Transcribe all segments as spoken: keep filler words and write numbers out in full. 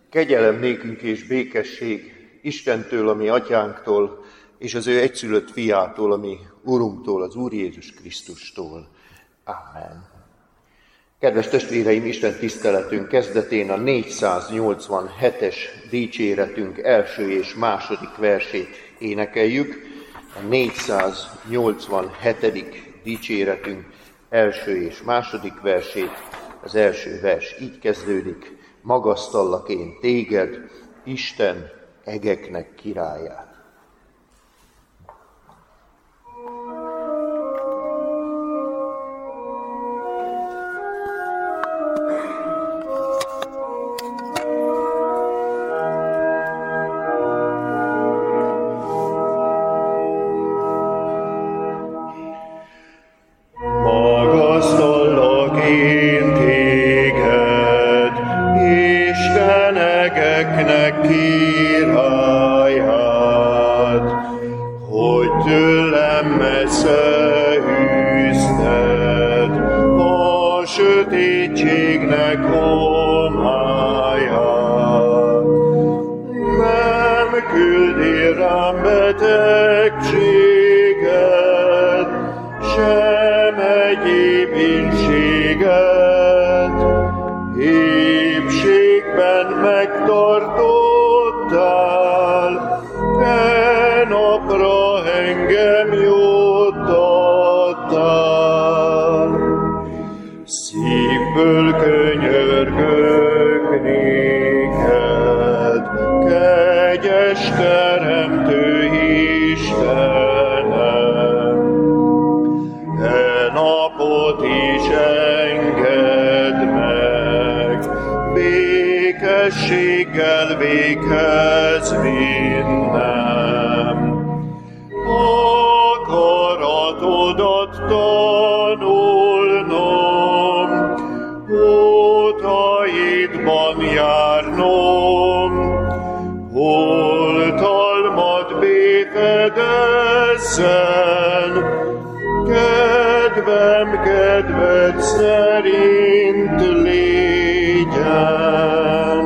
Kegyelem nékünk és békesség Istentől, a mi atyánktól, és az ő egyszülött fiától, a mi Urunktól, az Úr Jézus Krisztustól. Amen. Kedves testvéreim, Isten tiszteletünk kezdetén a négyszáznyolcvanhetes dicséretünk első és második versét énekeljük. A négyszáznyolcvanhetedik dicséretünk első és második versét. Az első vers így kezdődik: magasztallak én téged, Isten egeknek királyát. Kedvem kedved szerint légyen.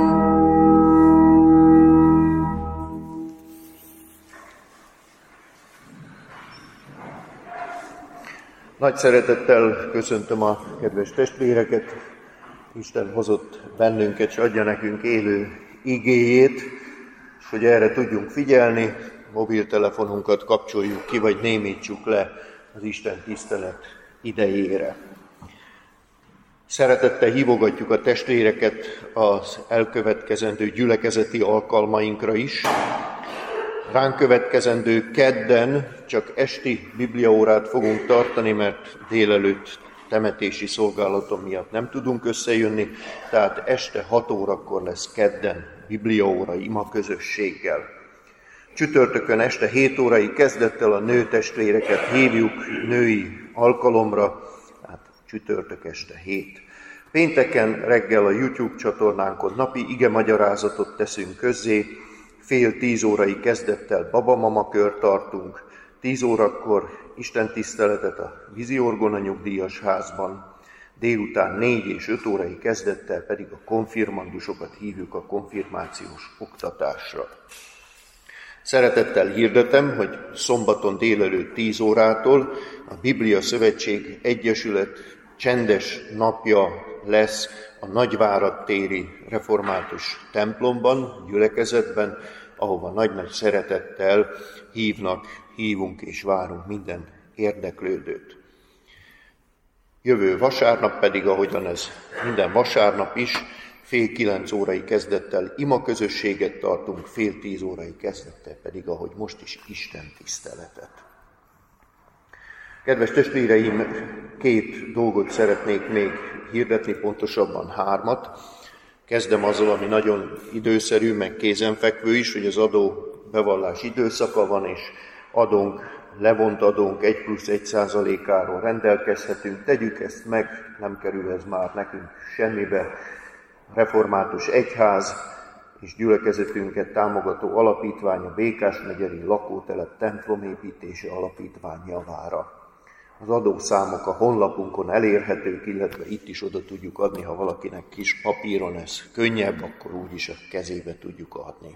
Nagy szeretettel köszöntöm a kedves testvéreket. Isten hozott bennünket, és adja nekünk élő igéjét, és hogy erre tudjunk figyelni, mobiltelefonunkat kapcsoljuk ki, vagy némítsuk le az Isten tisztelet idejére. Szeretettel hívogatjuk a testvéreket az elkövetkezendő gyülekezeti alkalmainkra is. Ránk következendő kedden csak esti bibliaórát fogunk tartani, mert délelőtt temetési szolgálatom miatt nem tudunk összejönni, tehát este hat órakor lesz kedden bibliaóra ima közösséggel. Csütörtökön este hét órai kezdettel a nőtestvéreket hívjuk női alkalomra, hát csütörtök este hét. Pénteken reggel a YouTube csatornánkon napi ige magyarázatot teszünk közzé, fél tíz órai kezdettel babamama kört tartunk, tíz órakor istentiszteletet a Vízi Orgona nyugdíjas házban, délután négy és öt órai kezdettel pedig a konfirmandusokat hívjuk a konfirmációs oktatásra. Szeretettel hirdetem, hogy szombaton délelőtt tíz órától a Biblia Szövetség Egyesület csendes napja lesz a Nagyvárad téri református templomban, gyülekezetben, ahova nagy-nagy szeretettel hívnak, hívunk és várunk minden érdeklődőt. Jövő vasárnap pedig, ahogyan ez minden vasárnap is, fél kilenc órai kezdettel ima közösséget tartunk, fél tíz órai kezdettel pedig, ahogy most is, Isten tiszteletet. Kedves testvéreim, két dolgot szeretnék még hirdetni, pontosabban hármat. Kezdem azzal, ami nagyon időszerű, meg kézenfekvő is, hogy az adó bevallás időszaka van, és adónk, levont adónk egy plusz egy százalékáról rendelkezhetünk. Tegyük ezt meg, nem kerül ez már nekünk semmibe. Református Egyház és gyülekezetünket támogató alapítvány, a Békás megyeri lakótelep templomépítése alapítvány javára. Az adószámok a honlapunkon elérhetők, illetve itt is oda tudjuk adni, ha valakinek kis papíron ez könnyebb, akkor úgyis a kezébe tudjuk adni.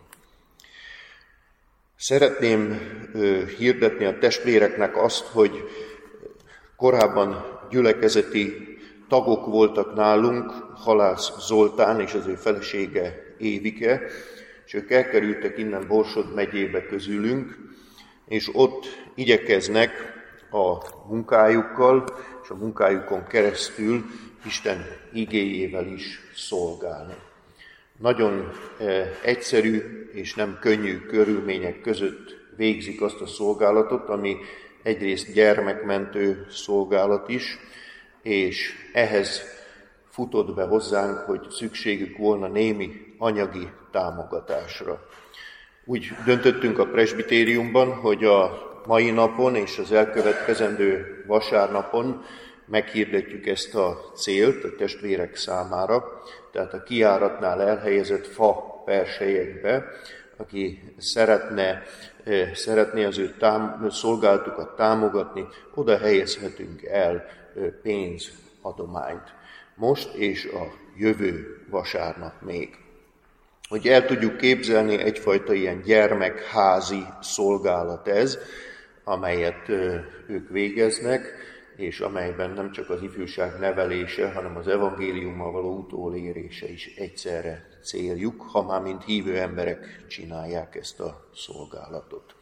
Szeretném hirdetni a testvéreknek azt, hogy korábban gyülekezeti tagok voltak nálunk, Halász Zoltán és az ő felesége Évike, és ők elkerültek innen Borsod megyébe közülünk, és ott igyekeznek a munkájukkal és a munkájukon keresztül Isten igéjével is szolgálni. Nagyon egyszerű és nem könnyű körülmények között végzik azt a szolgálatot, ami egyrészt gyermekmentő szolgálat is, és ehhez futott be hozzánk, hogy szükségük volna némi anyagi támogatásra. Úgy döntöttünk a presbitériumban, hogy a mai napon és az elkövetkezendő vasárnapon meghirdetjük ezt a célt a testvérek számára, tehát a kijáratnál elhelyezett fa perselyekbe, aki szeretne, szeretné az ő tám, szolgálatukat támogatni, oda helyezhetünk el pénzadományt. Most és a jövő vasárnap még. Hogy el tudjuk képzelni, egyfajta ilyen gyermekházi szolgálat ez, amelyet ők végeznek, és amelyben nem csak az ifjúság nevelése, hanem az evangéliummal való utolérése is egyszerre céljuk, ha már mint hívő emberek csinálják ezt a szolgálatot.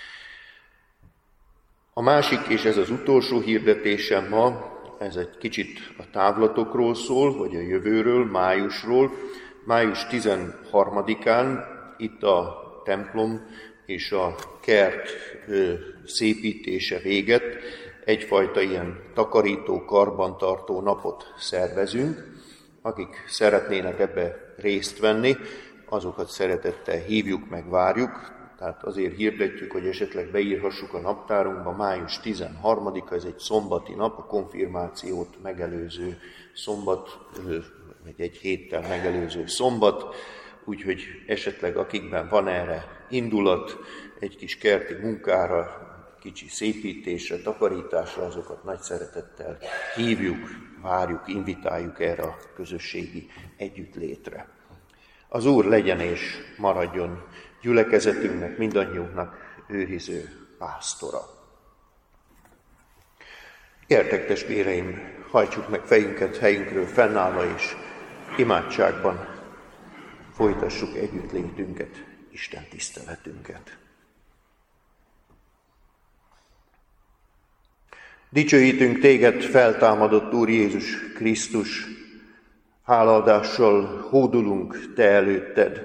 A másik, és ez az utolsó hirdetésem ma, ez egy kicsit a távlatokról szól, vagy a jövőről, májusról. Május tizenharmadikán itt a templom és a kert szépítése véget egyfajta ilyen takarító, karbantartó napot szervezünk. Akik szeretnének ebbe részt venni, azokat szeretettel hívjuk, meg várjuk. Tehát azért hirdetjük, hogy esetleg beírhassuk a naptárunkba. Május tizenharmadika, ez egy szombati nap, a konfirmációt megelőző szombat, vagy egy héttel megelőző szombat, úgyhogy esetleg akikben van erre indulat, egy kis kerti munkára, kicsi szépítésre, takarításra, azokat nagy szeretettel hívjuk, várjuk, invitáljuk erre a közösségi együttlétre. Az Úr legyen és maradjon gyülekezetünknek, mindannyiunknak őriző pásztora. Gyertek, testvéreim, hajtsuk meg fejünket helyünkről fennállva, és imádságban folytassuk együttlétünket, Isten tiszteletünket. Dicsőítünk téged, feltámadott Úr Jézus Krisztus, hálaadással hódulunk te előtted.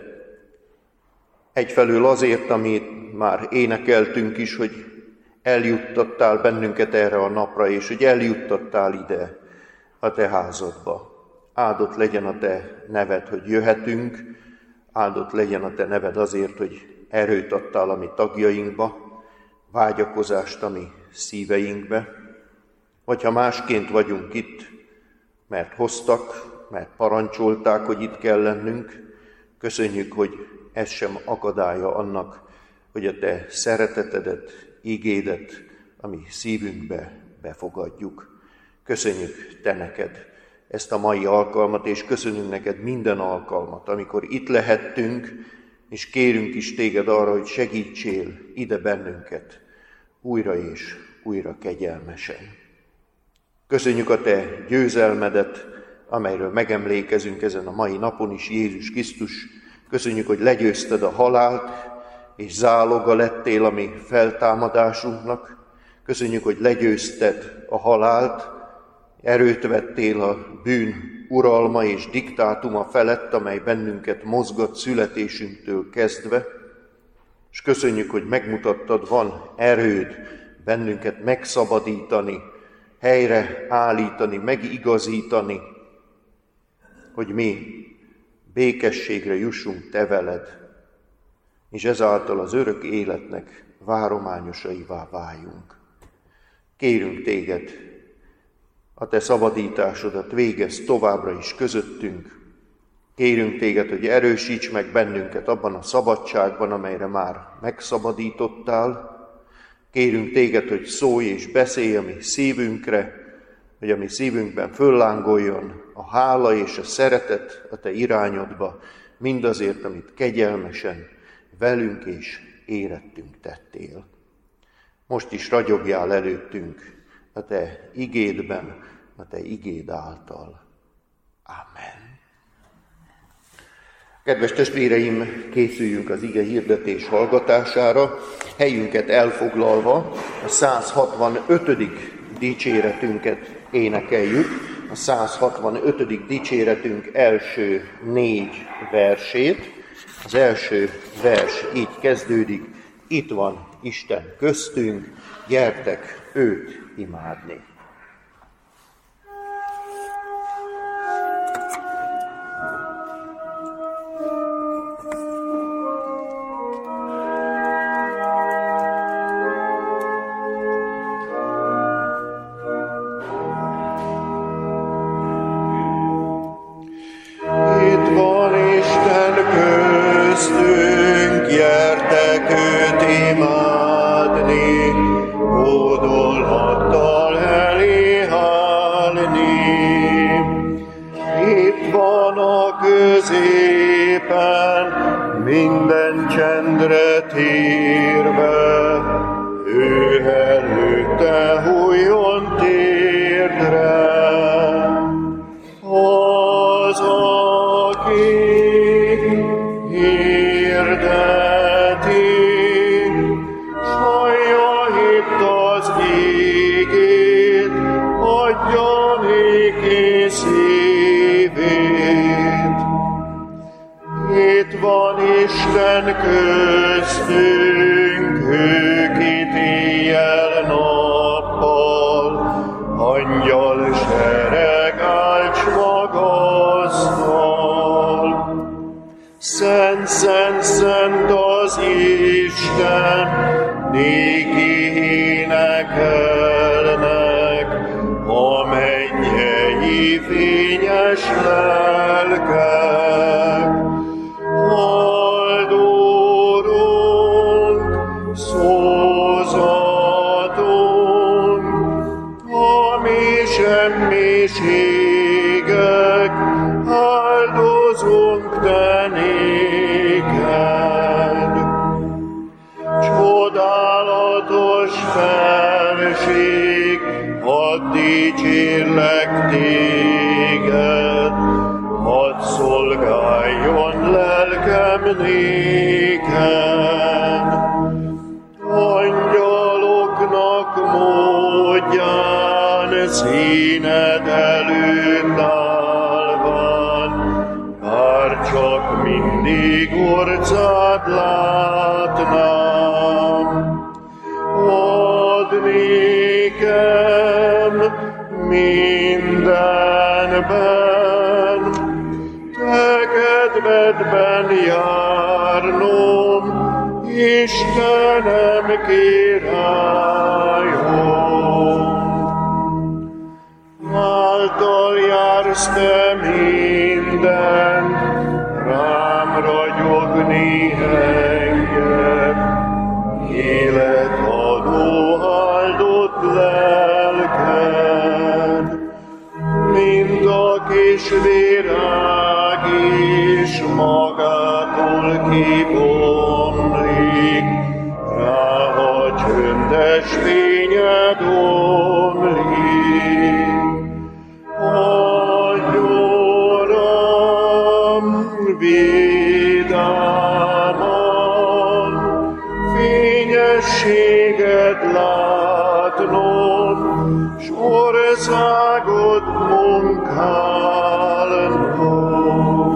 Egyfelől azért, amit már énekeltünk is, hogy eljuttattál bennünket erre a napra, és hogy eljuttattál ide a te házadba. Áldott legyen a te neved, hogy jöhetünk, áldott legyen a te neved azért, hogy erőt adtál a mi tagjainkba, vágyakozást a mi szíveinkbe, vagy ha másként vagyunk itt, mert hoztak, mert parancsolták, hogy itt kell lennünk, köszönjük, hogy ez sem akadálya annak, hogy a te szeretetedet, igédet a mi szívünkbe befogadjuk. Köszönjük te neked ezt a mai alkalmat, és köszönjük neked minden alkalmat, amikor itt lehettünk, és kérünk is téged arra, hogy segítsél ide bennünket újra és újra kegyelmesen. Köszönjük a te győzelmedet, amelyről megemlékezünk ezen a mai napon is, Jézus Krisztus. Köszönjük, hogy legyőzted a halált, és záloga lettél a mi feltámadásunknak. Köszönjük, hogy legyőzted a halált, erőt vettél a bűn uralma és diktátuma felett, amely bennünket mozgat születésünktől kezdve. És köszönjük, hogy megmutattad, van erőd bennünket megszabadítani, helyre állítani, megigazítani, hogy mi békességre jussunk te veled, és ezáltal az örök életnek várományosaivá váljunk. Kérünk téged, a te szabadításodat végezz továbbra is közöttünk. Kérünk téged, hogy erősíts meg bennünket abban a szabadságban, amelyre már megszabadítottál. Kérünk téged, hogy szólj és beszélj a mi szívünkre, hogy a mi szívünkben föllángoljon a hála és a szeretet a te irányodba, mindazért, amit kegyelmesen velünk és érettünk tettél. Most is ragyogjál előttünk a te igédben, a te igéd által. Amen. Kedves testvéreim, készüljünk az ige hirdetés hallgatására, helyünket elfoglalva a száz hatvanötödik dicséretünket énekeljük, a száz hatvanötödik dicséretünk első négy versét. Az első vers így kezdődik: itt van Isten köztünk, gyertek őt imádni. Minden csendre térve, ő előtte hújjon térdre. Az, aki hirdeti, sajja hitt az ígét, adja néki szívét. Itt van Isten köztünk, ő kit éjjel-nappal, angyal sereg álcs magasztal. Szent, szent, szent az Isten, néki énekelnek, a mennyei fényes lelkek. Haldorunk, szózatunk, a mi semmiségek, áldozunk te néked. Csodálatos felség, hadd dicsérlek téged, hadd szolgáljon lelkem néked. Angyaloknak módján színed előtt állván, bár csak mindig orcád látnám. Add nékem mindenben, te kedvedben járnom, Istenem királyom. Által jársz te minden, rám ragyogni enged, életadó áldott lelked, mint a kis virág is magától kibomlik, rá a csöndes fényed omlik. Adj, Uram, vidáman, fényességed látnom, s országot munkálnom.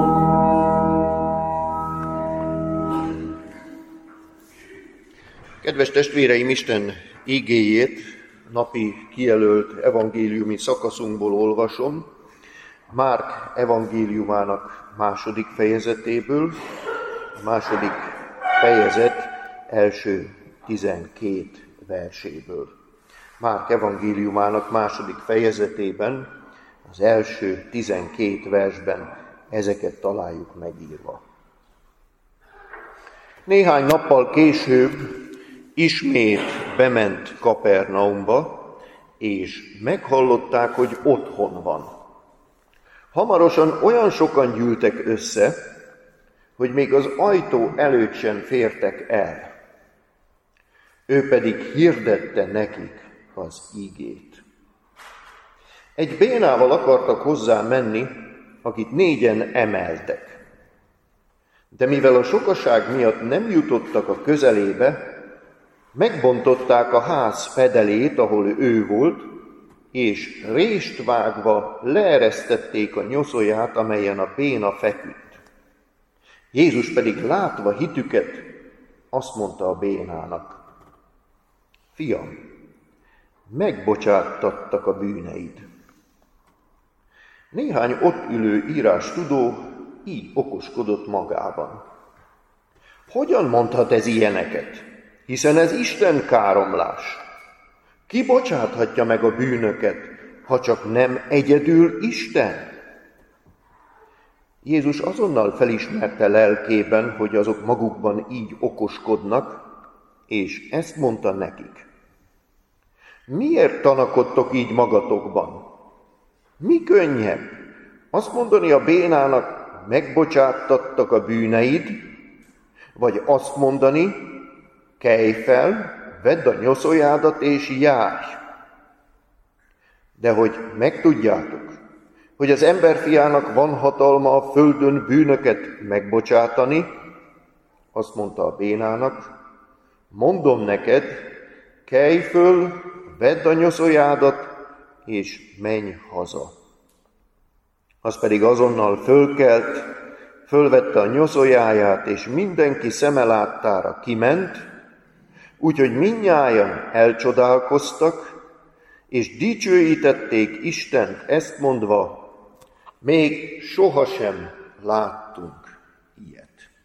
Kedves testvéreim, Isten igéjét napi kijelölt evangéliumi szakaszunkból olvasom, Márk evangéliumának második fejezetéből, a második fejezet első tizenkét verséből. Márk evangéliumának második fejezetében, az első tizenkét versben ezeket találjuk megírva. Néhány nappal később ismét bement Kapernaumba, és meghallották, hogy otthon van. Hamarosan olyan sokan gyűltek össze, hogy még az ajtó előtt sem fértek el. Ő pedig hirdette nekik az igét. Egy bénával akartak hozzá menni, akit négyen emeltek. De mivel a sokaság miatt nem jutottak a közelébe, megbontották a ház fedelét, ahol ő volt, és rést vágva leeresztették a nyoszóját, amelyen a béna feküdt. Jézus pedig látva hitüket, azt mondta a bénának: Fiam, megbocsáttattak a bűneid. Néhány ott ülő írástudó így okoskodott magában: Hogyan mondhat ez ilyeneket? Hiszen ez Isten káromlás. Ki bocsáthatja meg a bűnöket, ha csak nem egyedül Isten? Jézus azonnal felismerte lelkében, hogy azok magukban így okoskodnak, és ezt mondta nekik: Miért tanakodtok így magatokban? Mi könnyebb? Azt mondani a bénának, megbocsáttattak a bűneid, vagy azt mondani, kelj fel, vedd a nyoszójádat és járj. De hogy megtudjátok, hogy az emberfiának van hatalma a földön bűnöket megbocsátani, azt mondta a bénának, mondom neked, kelj föl, vedd a nyoszójádat, és menj haza. Az pedig azonnal fölkelt, fölvette a nyoszójáját, és mindenki szeme láttára kiment, úgyhogy mindnyájan elcsodálkoztak, és dicsőítették Istent, ezt mondva, még sohasem láttunk ilyet.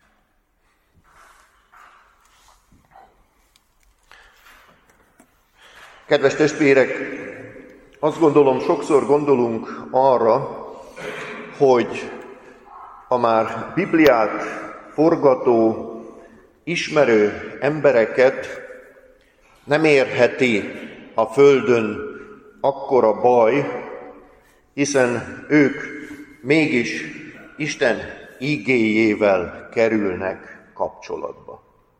Kedves testvérek, azt gondolom, sokszor gondolunk arra, hogy a már Bibliát forgató, ismerő embereket nem érheti a földön akkora baj, hiszen ők mégis Isten igéjével kerülnek kapcsolatba.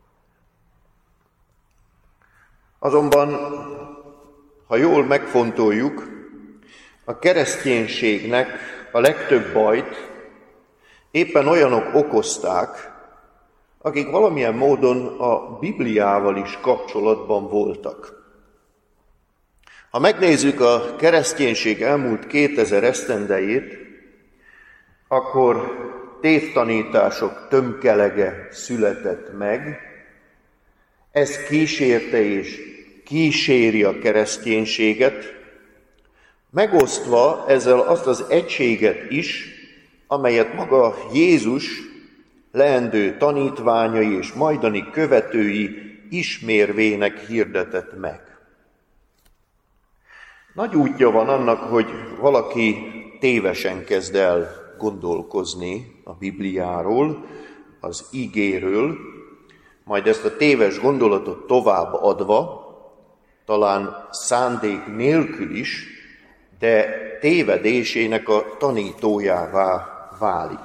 Azonban, ha jól megfontoljuk, a kereszténységnek a legtöbb bajt éppen olyanok okozták, akik valamilyen módon a Bibliával is kapcsolatban voltak. Ha megnézzük a kereszténység elmúlt kétezer esztendejét, akkor tévtanítások tömkelege született meg. Ez kísérte és kíséri a kereszténységet, megosztva ezzel azt az egységet is, amelyet maga Jézus leendő tanítványai és majdani követői ismérvének hirdetett meg. Nagy útja van annak, hogy valaki tévesen kezd el gondolkozni a Bibliáról, az igéről, majd ezt a téves gondolatot tovább adva, talán szándék nélkül is, de tévedésének a tanítójává válik.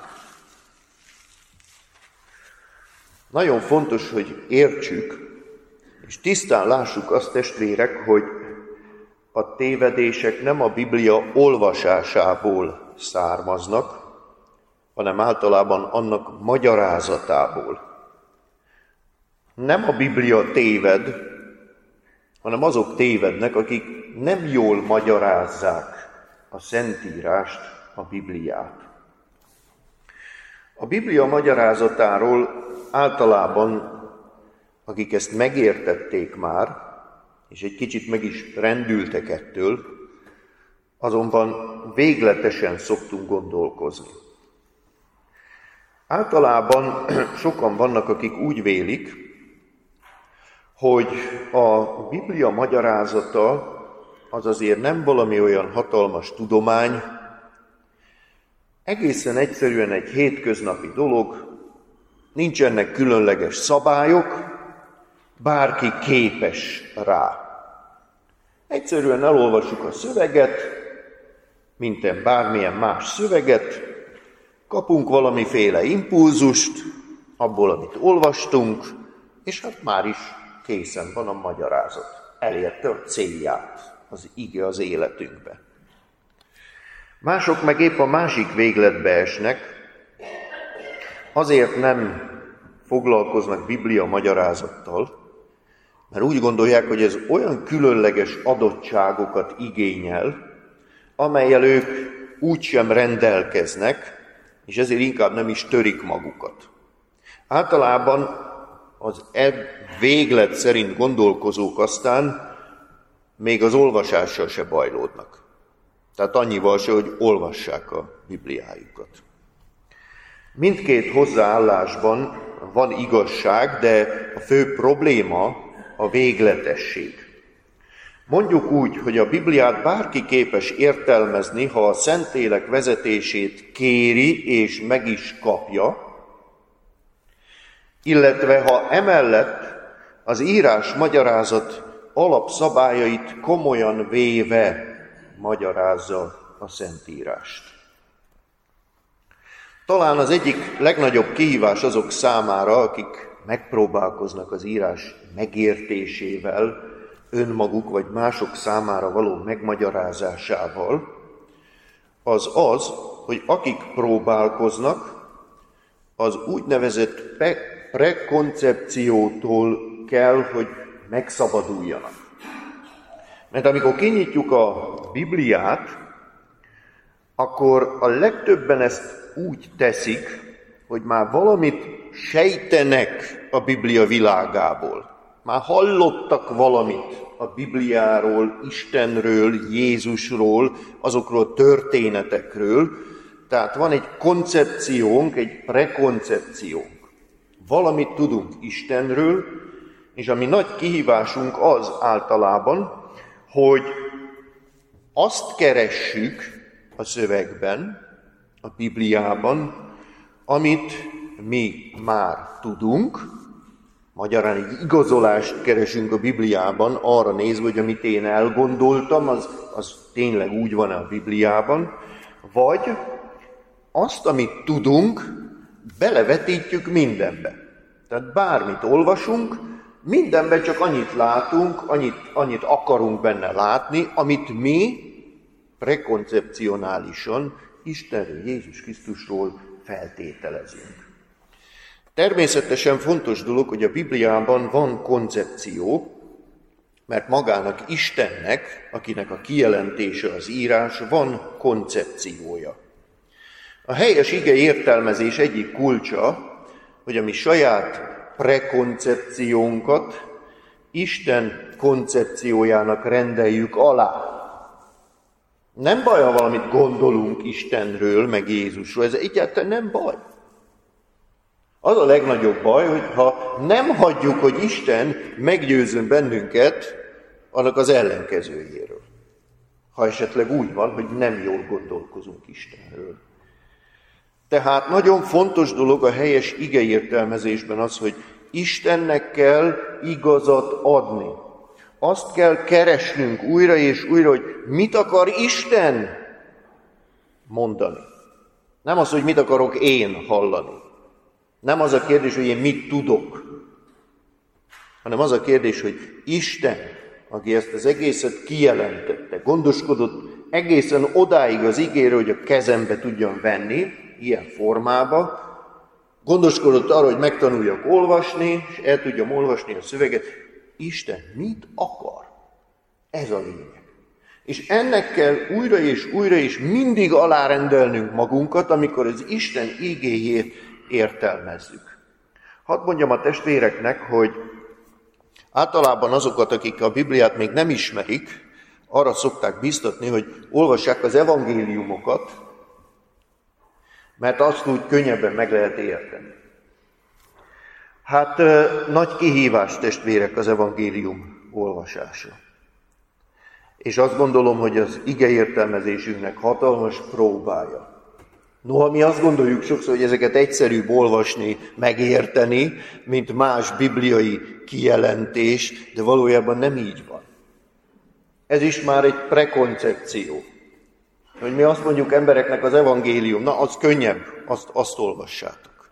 Nagyon fontos, hogy értsük, és tisztán lássuk azt, testvérek, hogy a tévedések nem a Biblia olvasásából származnak, hanem általában annak magyarázatából. Nem a Biblia téved, hanem azok tévednek, akik nem jól magyarázzák a Szentírást, a Bibliát. A Biblia magyarázatáról általában, akik ezt megértették már, és egy kicsit meg is rendültek ettől, azonban végletesen szoktunk gondolkozni. Általában sokan vannak, akik úgy vélik, hogy a Biblia magyarázata az azért nem valami olyan hatalmas tudomány, egészen egyszerűen egy hétköznapi dolog, nincsenek különleges szabályok, bárki képes rá. Egyszerűen elolvassuk a szöveget, minden bármilyen más szöveget, kapunk valamiféle impulzust abból, amit olvastunk, és hát már is készen van a magyarázat. Elérte a célját az ige az életünkbe. Mások meg épp a másik végletbe esnek, azért nem foglalkoznak Biblia magyarázattal, mert úgy gondolják, hogy ez olyan különleges adottságokat igényel, amellyel ők úgysem rendelkeznek, és ezért inkább nem is törik magukat. Általában az e véglet szerint gondolkozók aztán még az olvasással se bajlódnak. Tehát annyival se, hogy olvassák a Bibliájukat. Mindkét hozzáállásban van igazság, de a fő probléma a végletesség. Mondjuk úgy, hogy a Bibliát bárki képes értelmezni, ha a Szentlélek vezetését kéri és meg is kapja, illetve ha emellett az írás magyarázat alapszabályait komolyan véve magyarázza a Szentírást. Talán az egyik legnagyobb kihívás azok számára, akik megpróbálkoznak az írás megértésével, önmaguk vagy mások számára való megmagyarázásával, az az, hogy akik próbálkoznak, az úgynevezett prekoncepciótól kell, hogy megszabaduljanak. Mert amikor kinyitjuk a Bibliát, akkor a legtöbben ezt úgy teszik, hogy már valamit sejtenek a Biblia világából. Már hallottak valamit a Bibliáról, Istenről, Jézusról, azokról a történetekről. Tehát van egy koncepciónk, egy prekoncepciónk. Valamit tudunk Istenről, és ami nagy kihívásunk az általában, hogy azt keressük a szövegben, a Bibliában, amit mi már tudunk, magyarán egy igazolást keresünk a Bibliában, arra nézve, hogy amit én elgondoltam, az, az tényleg úgy van a Bibliában, vagy azt, amit tudunk, belevetítjük mindenbe. Tehát bármit olvasunk, mindenben csak annyit látunk, annyit, annyit akarunk benne látni, amit mi prekoncepcionálisan Istenről, Jézus Krisztusról feltételezünk. Természetesen fontos dolog, hogy a Bibliában van koncepció, mert magának Istennek, akinek a kijelentése az írás, van koncepciója. A helyes ige értelmezés egyik kulcsa, hogy a mi saját prekoncepciónkat Isten koncepciójának rendeljük alá. Nem baj, ha valamit gondolunk Istenről, meg Jézusról, ez egyáltalán nem baj. Az a legnagyobb baj, hogy ha nem hagyjuk, hogy Isten meggyőzön bennünket annak az ellenkezőjéről. Ha esetleg úgy van, hogy nem jól gondolkozunk Istenről. Tehát nagyon fontos dolog a helyes igeértelmezésben az, hogy Istennek kell igazat adni. Azt kell keresnünk újra és újra, hogy mit akar Isten mondani. Nem az, hogy mit akarok én hallani. Nem az a kérdés, hogy én mit tudok, hanem az a kérdés, hogy Isten, aki ezt az egészet kijelentette, gondoskodott egészen odáig az igéről, hogy a kezembe tudjam venni, ilyen formába, gondoskodott arra, hogy megtanuljak olvasni, és el tudjam olvasni a szöveget. Isten mit akar? Ez a lényeg. És ennek kell újra és újra és mindig alárendelnünk magunkat, amikor az Isten igéjét értelmezzük. Hadd mondjam a testvéreknek, hogy általában azokat, akik a Bibliát még nem ismerik, arra szokták biztatni, hogy olvassák az evangéliumokat, mert azt úgy könnyebben meg lehet érteni. Hát nagy kihívás, testvérek, az evangélium olvasása. És azt gondolom, hogy az igeértelmezésünknek hatalmas próbája. Noha mi azt gondoljuk sokszor, hogy ezeket egyszerűbb olvasni, megérteni, mint más bibliai kijelentés, de valójában nem így van. Ez is már egy prekoncepció. Hogy mi azt mondjuk embereknek az evangélium, na az könnyebb, azt, azt olvassátok.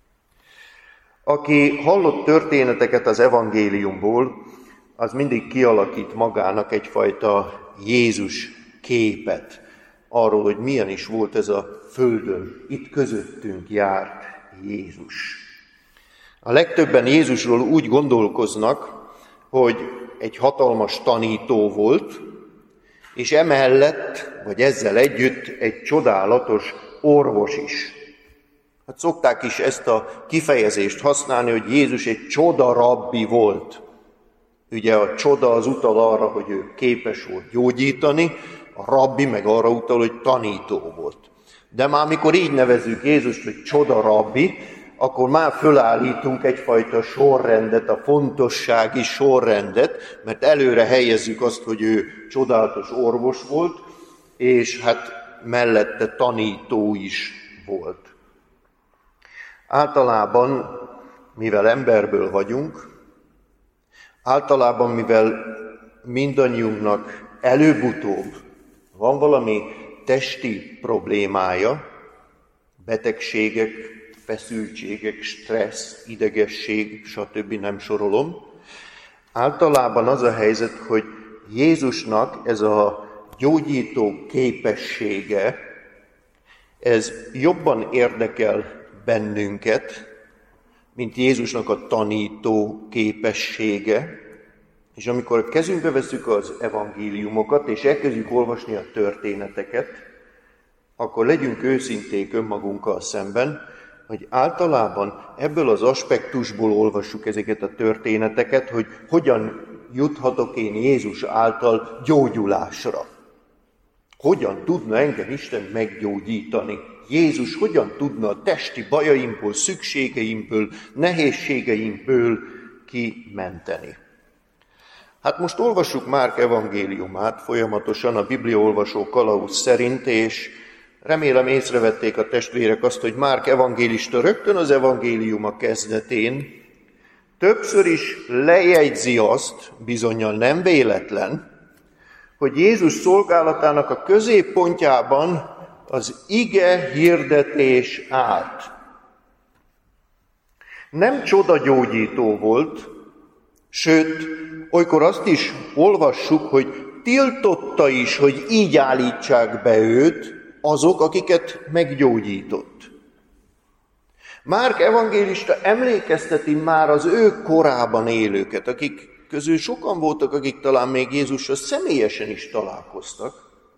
Aki hallott történeteket az evangéliumból, az mindig kialakít magának egyfajta Jézus képet arról, hogy milyen is volt ez a földön, itt közöttünk járt Jézus. A legtöbben Jézusról úgy gondolkoznak, hogy egy hatalmas tanító volt, és emellett, vagy ezzel együtt egy csodálatos orvos is. Hát szokták is ezt a kifejezést használni, hogy Jézus egy csodarabbi volt. Ugye a csoda az utal arra, hogy ő képes volt gyógyítani, a rabbi meg arra utal, hogy tanító volt. De már amikor így nevezzük Jézust, hogy csodarabbi, akkor már fölállítunk egyfajta sorrendet, a fontossági sorrendet, mert előre helyezzük azt, hogy ő csodálatos orvos volt, és hát mellette tanító is volt. Általában, mivel emberből vagyunk, általában, mivel mindannyiunknak előbb-utóbb van valami testi problémája, betegségek, feszültségek, stressz, idegesség, stb. Nem sorolom. Általában az a helyzet, hogy Jézusnak ez a gyógyító képessége, ez jobban érdekel bennünket, mint Jézusnak a tanító képessége. És amikor kezünkbe veszük az evangéliumokat, és elkezdjük olvasni a történeteket, akkor legyünk őszinték önmagunkkal szemben, hogy általában ebből az aspektusból olvassuk ezeket a történeteket, hogy hogyan juthatok én Jézus által gyógyulásra. Hogyan tudna engem Isten meggyógyítani? Jézus hogyan tudna a testi bajaimból, szükségeimből, nehézségeimből kimenteni? Hát most olvassuk Márk evangéliumát folyamatosan a bibliaolvasó kalauz szerint, és remélem észrevették a testvérek azt, hogy Márk evangélista rögtön az evangéliuma kezdetén többször is lejegyzi azt, bizonnyal nem véletlen, hogy Jézus szolgálatának a középpontjában az ige hirdetés állt. Nem csodagyógyító volt, sőt, olykor azt is olvassuk, hogy tiltotta is, hogy így állítsák be őt azok, akiket meggyógyított. Márk evangélista emlékezteti már az ő korában élőket, akik közül sokan voltak, akik talán még Jézussal személyesen is találkoztak.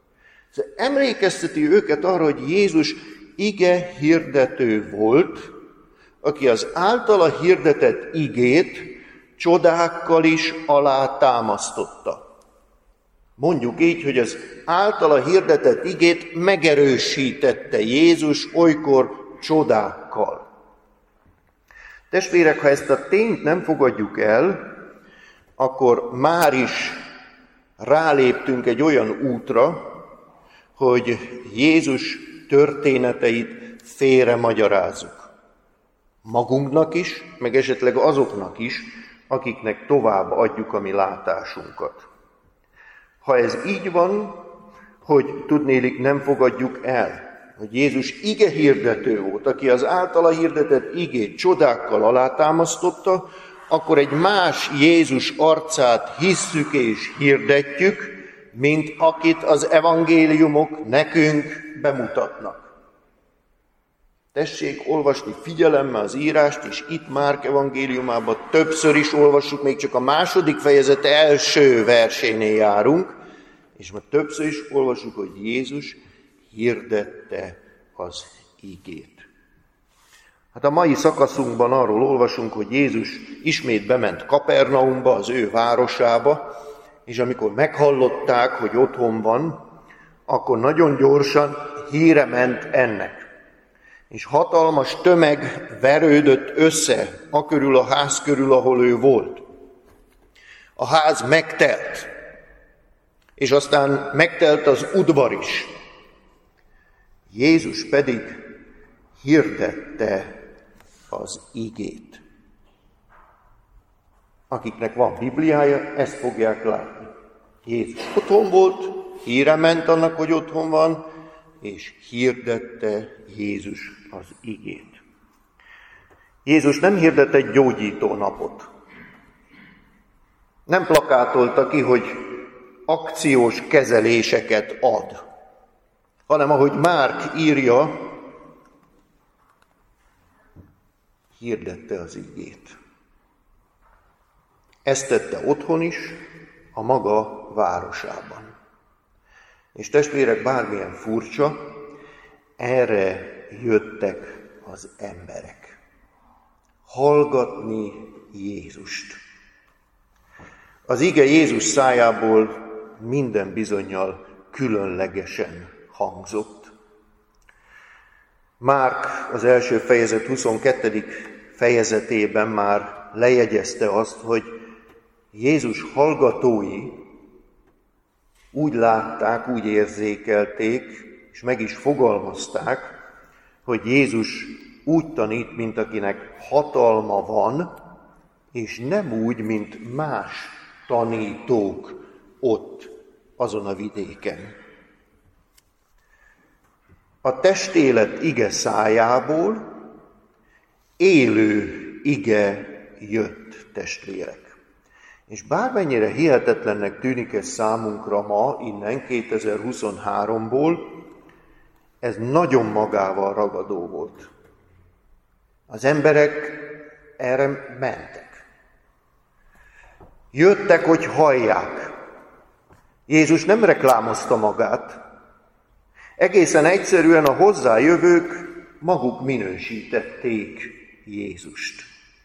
Emlékezteti őket arra, hogy Jézus ige hirdető volt, aki az általa hirdetett igét csodákkal is alátámasztotta. Mondjuk így, hogy az általa hirdetett igét megerősítette Jézus olykor csodákkal. Testvérek, ha ezt a tényt nem fogadjuk el, akkor már is ráléptünk egy olyan útra, hogy Jézus történeteit félre magyarázzuk. Magunknak is, meg esetleg azoknak is, akiknek tovább adjuk a mi látásunkat. Ha ez így van, hogy tudnélik nem fogadjuk el, hogy Jézus ige hirdető volt, aki az általa hirdetett igét csodákkal alátámasztotta, akkor egy más Jézus arcát hisszük és hirdetjük, mint akit az evangéliumok nekünk bemutatnak. Tessék olvasni figyelemmel az írást, és itt Márk evangéliumában többször is olvassuk, még csak a második fejezet első versénél járunk, és már többször is olvassuk, hogy Jézus hirdette az igét. Hát a mai szakaszunkban arról olvasunk, hogy Jézus ismét bement Kapernaumba, az ő városába, és amikor meghallották, hogy otthon van, akkor nagyon gyorsan híre ment ennek. És hatalmas tömeg verődött össze akörül a ház körül, ahol ő volt. A ház megtelt, és aztán megtelt az udvar is. Jézus pedig hirdette az igét. Akiknek van Bibliája, ezt fogják látni. Jézus otthon volt, híre ment annak, hogy otthon van, és hirdette Jézus az igét. Jézus nem hirdett egy gyógyító napot. Nem plakátolta ki, hogy akciós kezeléseket ad, hanem ahogy Márk írja, hirdette az igét. Ezt tette otthon is, a maga városában. És testvérek, bármilyen furcsa, erre jöttek az emberek. Hallgatni Jézust. Az ige Jézus szájából minden bizonnyal különlegesen hangzott. Márk az első fejezet huszonkettedik fejezetében már lejegyezte azt, hogy Jézus hallgatói úgy látták, úgy érzékelték, és meg is fogalmazták, hogy Jézus úgy tanít, mint akinek hatalma van, és nem úgy, mint más tanítók ott, azon a vidéken. A testélet ige szájából élő ige jött, testvérek. És bármennyire hihetetlennek tűnik ez számunkra ma, innen kétezer-huszonháromból, ez nagyon magával ragadó volt. Az emberek erre mentek. Jöttek, hogy hallják. Jézus nem reklámozta magát. Egészen egyszerűen a hozzájövők maguk minősítették Jézust.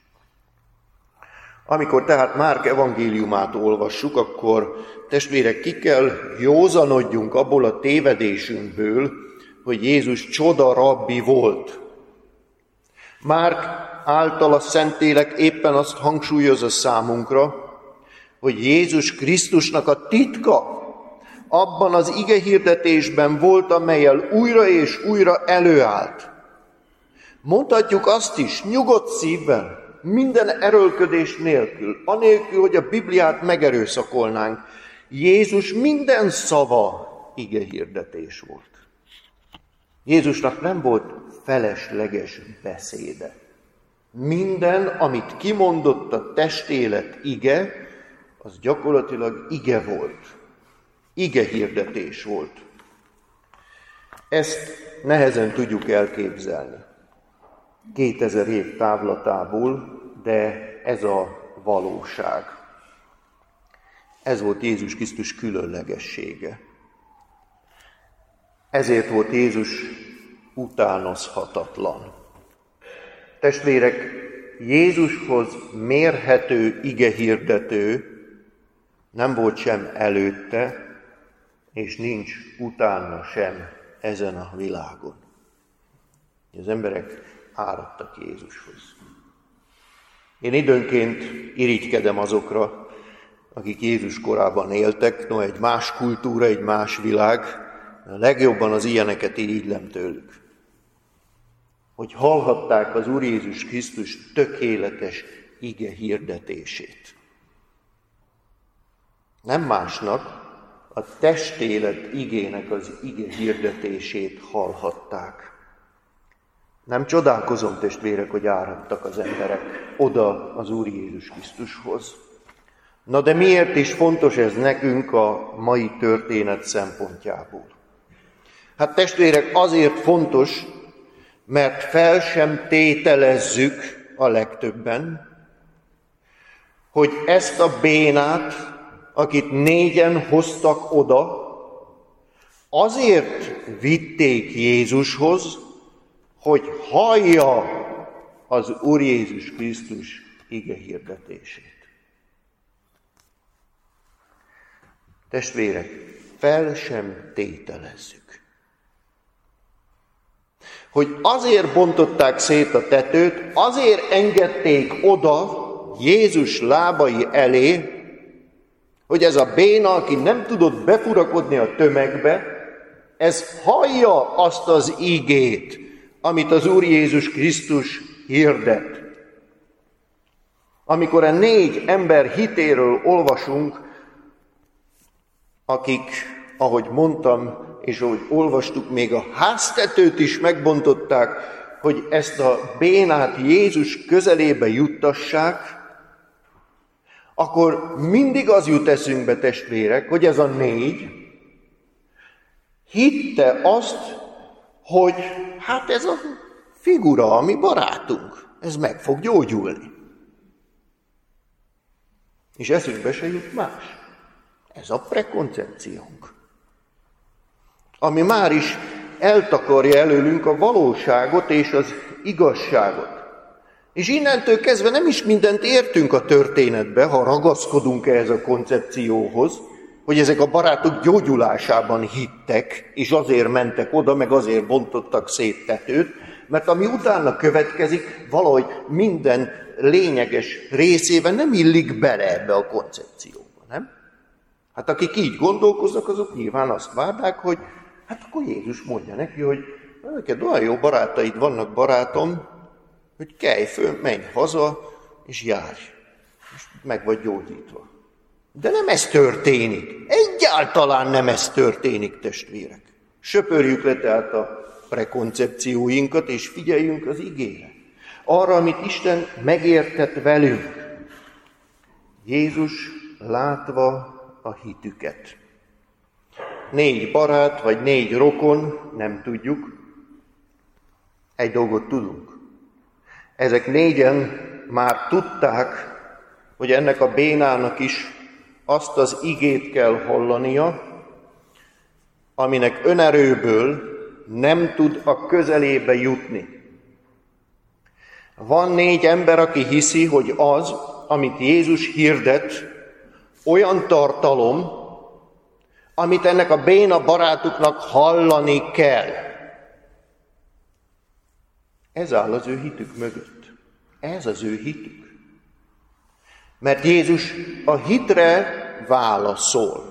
Amikor tehát Márk evangéliumát olvassuk, akkor testvérek, ki kell józanodjunk abból a tévedésünkből, hogy Jézus csoda rabbi volt. Márk által a Szentlélek éppen azt hangsúlyozza számunkra, hogy Jézus Krisztusnak a titka abban az igehirdetésben volt, amellyel újra és újra előállt. Mondhatjuk azt is, nyugodt szívvel, minden erőlködés nélkül, anélkül, hogy a Bibliát megerőszakolnánk. Jézus minden szava igehirdetés volt. Jézusnak nem volt felesleges beszéde. Minden, amit kimondott a testélet ige, az gyakorlatilag ige volt. Igehirdetés volt. Ezt nehezen tudjuk elképzelni. Kétezer év távlatából, de ez a valóság. Ez volt Jézus Krisztus különlegessége. Ezért volt Jézus utánozhatatlan. Testvérek, Jézushoz mérhető igehirdető nem volt sem előtte, és nincs utána sem ezen a világon. Az emberek áradtak Jézushoz. Én időnként irigykedem azokra, akik Jézus korában éltek, no egy más kultúra, egy más világ, a legjobban az ilyeneket irigylem tőlük. Hogy hallhatták az Úr Jézus Krisztus tökéletes ige hirdetését. Nem másnak, a testélet igének az ige hirdetését hallhatták. Nem csodálkozom, testvérek, hogy áradtak az emberek oda az Úr Jézus Krisztushoz. Na de miért is fontos ez nekünk a mai történet szempontjából? Hát testvérek, azért fontos, mert fel sem tételezzük a legtöbben, hogy ezt a bénát, akit négyen hoztak oda, azért vitték Jézushoz, hogy hallja az Úr Jézus Krisztus ige hirdetését. Testvérek, fel sem tételezzük, hogy azért bontották szét a tetőt, azért engedték oda Jézus lábai elé, hogy ez a béna, aki nem tudott befurakodni a tömegbe, Ez hallja azt az ígét, amit az Úr Jézus Krisztus hirdet. Amikor a négy ember hitéről olvasunk, akik, ahogy mondtam, és ahogy olvastuk, még a háztetőt is megbontották, hogy ezt a bénát Jézus közelébe juttassák, akkor mindig az jut eszünkbe, testvérek, hogy ez a négy hitte azt, hogy hát ez a figura, a mi barátunk, ez meg fog gyógyulni. És eszünkbe se jut más. Ez a prekoncepciónk, ami már is eltakarja előlünk a valóságot és az igazságot. És innentől kezdve nem is mindent értünk a történetbe, ha ragaszkodunk ehhez a koncepcióhoz, hogy ezek a barátok gyógyulásában hittek, és azért mentek oda, meg azért bontottak szét tetőt, mert ami utána következik, valahogy minden lényeges részében nem illik bele ebbe a koncepcióba, nem? Hát akik így gondolkoznak, azok nyilván azt várnák, hogy hát akkor Jézus mondja neki, hogy neked olyan jó barátaid vannak, barátom, hogy kelj föl, menj haza, és járj. És meg vagy gyógyítva. De nem ez történik. Egyáltalán nem ez történik, testvérek. Söpörjük le tehát a prekoncepcióinkat, és figyeljünk az igére. Arra, amit Isten megértett velünk. Jézus látva a hitüket. Négy barát, vagy négy rokon, nem tudjuk. Egy dolgot tudunk. Ezek négyen már tudták, hogy ennek a bénának is azt az igét kell hallania, aminek önerőből nem tud a közelébe jutni. Van négy ember, aki hiszi, hogy az, amit Jézus hirdet, olyan tartalom, amit ennek a béna barátuknak hallani kell. Ez áll az ő hitük mögött. Ez az ő hitük. Mert Jézus a hitre válaszol.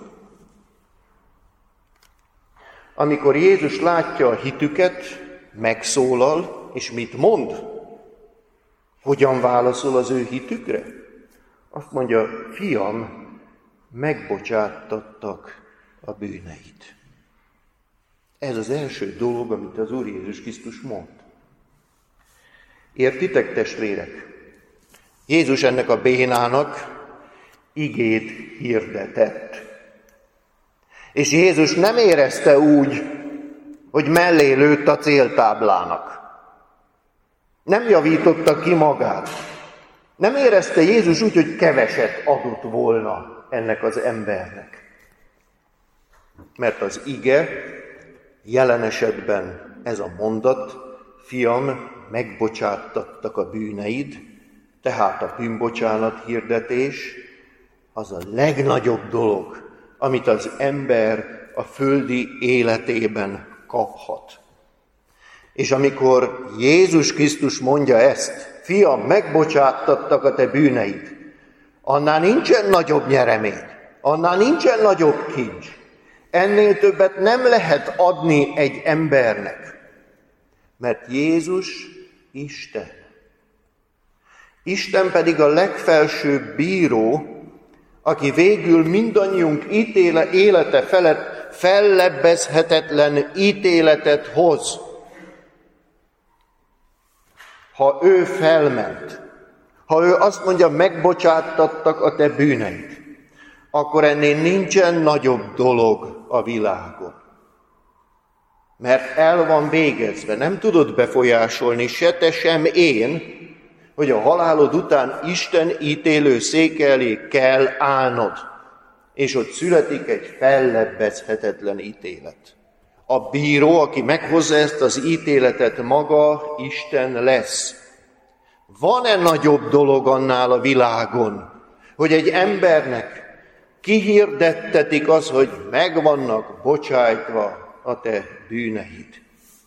Amikor Jézus látja a hitüket, megszólal, és mit mond? Hogyan válaszol az ő hitükre? Azt mondja, fiam, megbocsáttattak a bűneid. Ez az első dolog, amit az Úr Jézus Krisztus mond. Értitek, testvérek? Jézus ennek a bénának igét hirdetett. És Jézus nem érezte úgy, hogy mellé lőtt a céltáblának. Nem javította ki magát. Nem érezte Jézus úgy, hogy keveset adott volna ennek az embernek. Mert az ige, jelen esetben ez a mondat, fiam, megbocsáttattak a bűneid, tehát a bűnbocsánat hirdetés az a legnagyobb dolog, amit az ember a földi életében kaphat. És amikor Jézus Krisztus mondja ezt, fiam, megbocsáttattak a te bűneid, annál nincsen nagyobb nyeremény, annál nincsen nagyobb kincs. Ennél többet nem lehet adni egy embernek, mert Jézus Isten. Isten pedig a legfelsőbb bíró, aki végül mindannyiunk ítéle, élete felett fellebbezhetetlen ítéletet hoz. Ha ő felment, ha ő azt mondja, megbocsáttattak a te bűneid, akkor ennél nincsen nagyobb dolog a világon. Mert el van végezve, nem tudod befolyásolni se te, sem én, hogy a halálod után Isten ítélő széke elé kell állnod, és ott születik egy fellebbezhetetlen ítélet. A bíró, aki meghozza ezt az ítéletet, maga Isten lesz. Van-e nagyobb dolog annál a világon, hogy egy embernek kihirdettetik az, hogy meg vannak bocsájtva a te bűneid?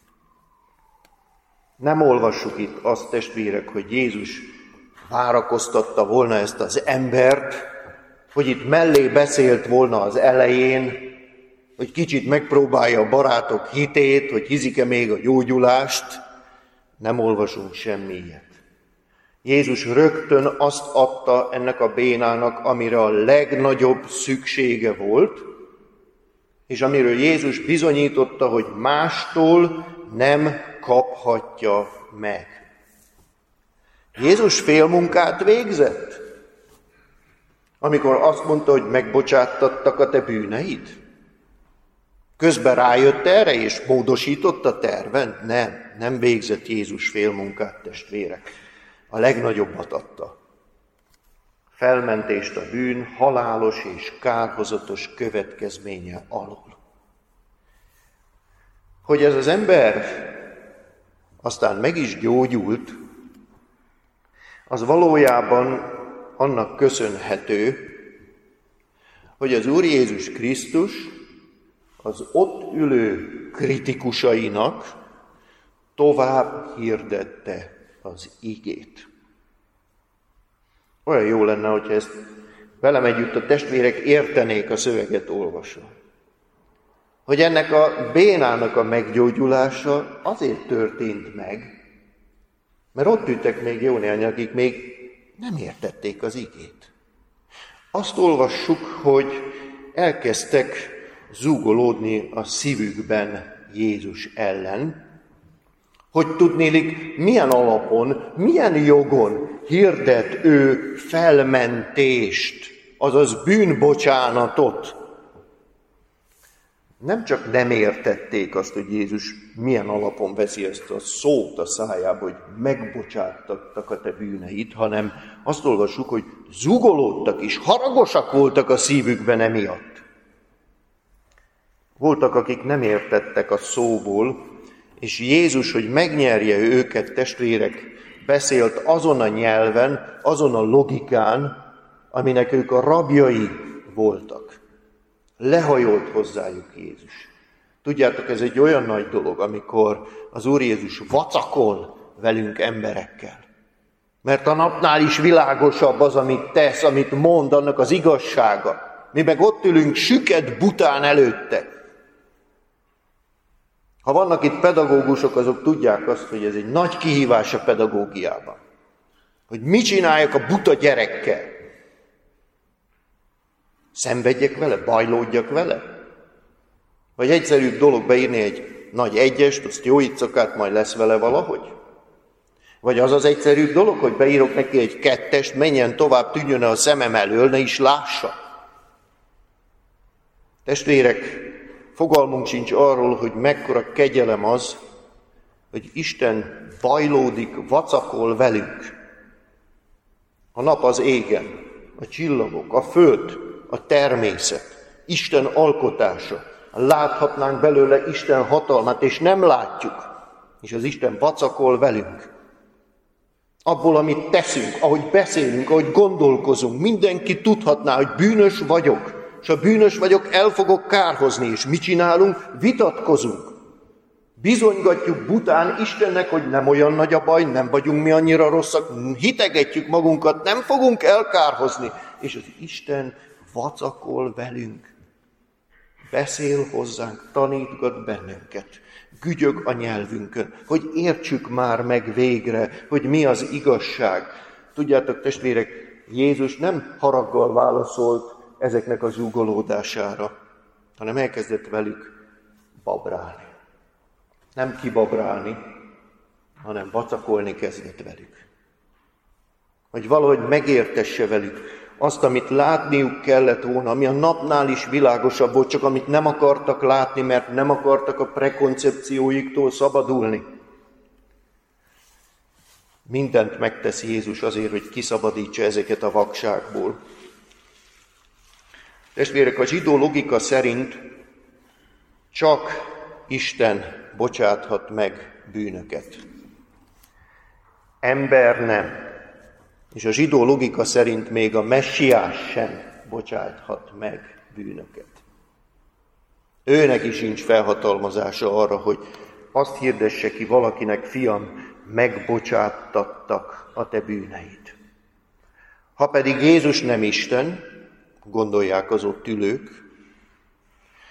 Nem olvassuk itt azt, testvérek, hogy Jézus várakoztatta volna ezt az embert, hogy itt mellé beszélt volna az elején, hogy kicsit megpróbálja a barátok hitét, hogy hiszik-e még a gyógyulást. Nem olvasunk semmi ilyet. Jézus rögtön azt adta ennek a bénának, amire a legnagyobb szüksége volt, és amiről Jézus bizonyította, hogy mástól nem kaphatja meg. Jézus félmunkát végzett, amikor azt mondta, hogy megbocsáttattak a te bűneid. Közben rájött erre, és módosított a terven? Nem, nem végzett Jézus félmunkát, testvérek. A legnagyobbat adta. Felmentést a bűn halálos és kárhozatos következménye alól. Hogy ez az ember aztán meg is gyógyult, az valójában annak köszönhető, hogy az Úr Jézus Krisztus az ott ülő kritikusainak tovább hirdette az igét. Olyan jó lenne, hogyha ezt velem együtt a testvérek értenék a szöveget olvasva. Hogy ennek a bénának a meggyógyulása azért történt meg, mert ott ültek még jó néhány, akik még nem értették az igét. Azt olvassuk, hogy elkezdtek zúgolódni a szívükben Jézus ellen, hogy tudnélik, milyen alapon, milyen jogon hirdet ő felmentést, azaz bűnbocsánatot. Nem csak nem értették azt, hogy Jézus milyen alapon veszi ezt a szót a szájába, hogy megbocsáttattak a te bűneid, hanem azt olvassuk, hogy zúgolódtak is, haragosak voltak a szívükben emiatt. Voltak, akik nem értettek a szóból, és Jézus, hogy megnyerje őket, testvérek, beszélt azon a nyelven, azon a logikán, aminek ők a rabjai voltak. Lehajolt hozzájuk Jézus. Tudjátok, ez egy olyan nagy dolog, amikor az Úr Jézus vacakol velünk emberekkel. Mert a napnál is világosabb az, amit tesz, amit mond, annak az igazsága. Mi meg ott ülünk süket bután előtte. Ha vannak itt pedagógusok, azok tudják azt, hogy ez egy nagy kihívás a pedagógiában. Hogy mit csináljak a buta gyerekkel? Szenvedjek vele? Bajlódjak vele? Vagy egyszerűbb dolog beírni egy nagy egyest, azt jó iccakát, majd lesz vele valahogy? Vagy az az egyszerűbb dolog, hogy beírok neki egy kettest, menjen tovább, tűnjön a szemem elől, ne is lássa? Testvérek, fogalmunk sincs arról, hogy mekkora kegyelem az, hogy Isten bajlódik, vacakol velünk. A nap az égen, a csillagok, a föld, a természet, Isten alkotása. Láthatnánk belőle Isten hatalmát, és nem látjuk. És az Isten vacakol velünk. Abból, amit teszünk, ahogy beszélünk, ahogy gondolkozunk, mindenki tudhatná, hogy bűnös vagyok, és ha bűnös vagyok, el fogok kárhozni, és mit csinálunk? Vitatkozunk. Bizonygatjuk bután Istennek, hogy nem olyan nagy a baj, nem vagyunk mi annyira rosszak, hitegetjük magunkat, nem fogunk elkárhozni. És az Isten vacakol velünk. Beszél hozzánk, tanítgat bennünket, gügyög a nyelvünkön, hogy értsük már meg végre, hogy mi az igazság. Tudjátok, testvérek, Jézus nem haraggal válaszolt ezeknek a zúgolódására, hanem elkezdett velük babrálni. Nem kibabrálni, hanem vacakolni kezdett velük. Hogy valahogy megértesse velük azt, amit látniuk kellett volna, ami a napnál is világosabb volt, csak amit nem akartak látni, mert nem akartak a prekoncepcióiktól szabadulni. Mindent megtesz Jézus azért, hogy kiszabadítsa ezeket a vakságból. Testvérek, a zsidó logika szerint csak Isten bocsáthat meg bűnöket. Ember nem. És a zsidó logika szerint még a messiás sem bocsáthat meg bűnöket. Őnek is sincs felhatalmazása arra, hogy azt hirdesse ki valakinek, fiam, megbocsáttattak a te bűneid. Ha pedig Jézus nem Isten, gondolják az ott ülők,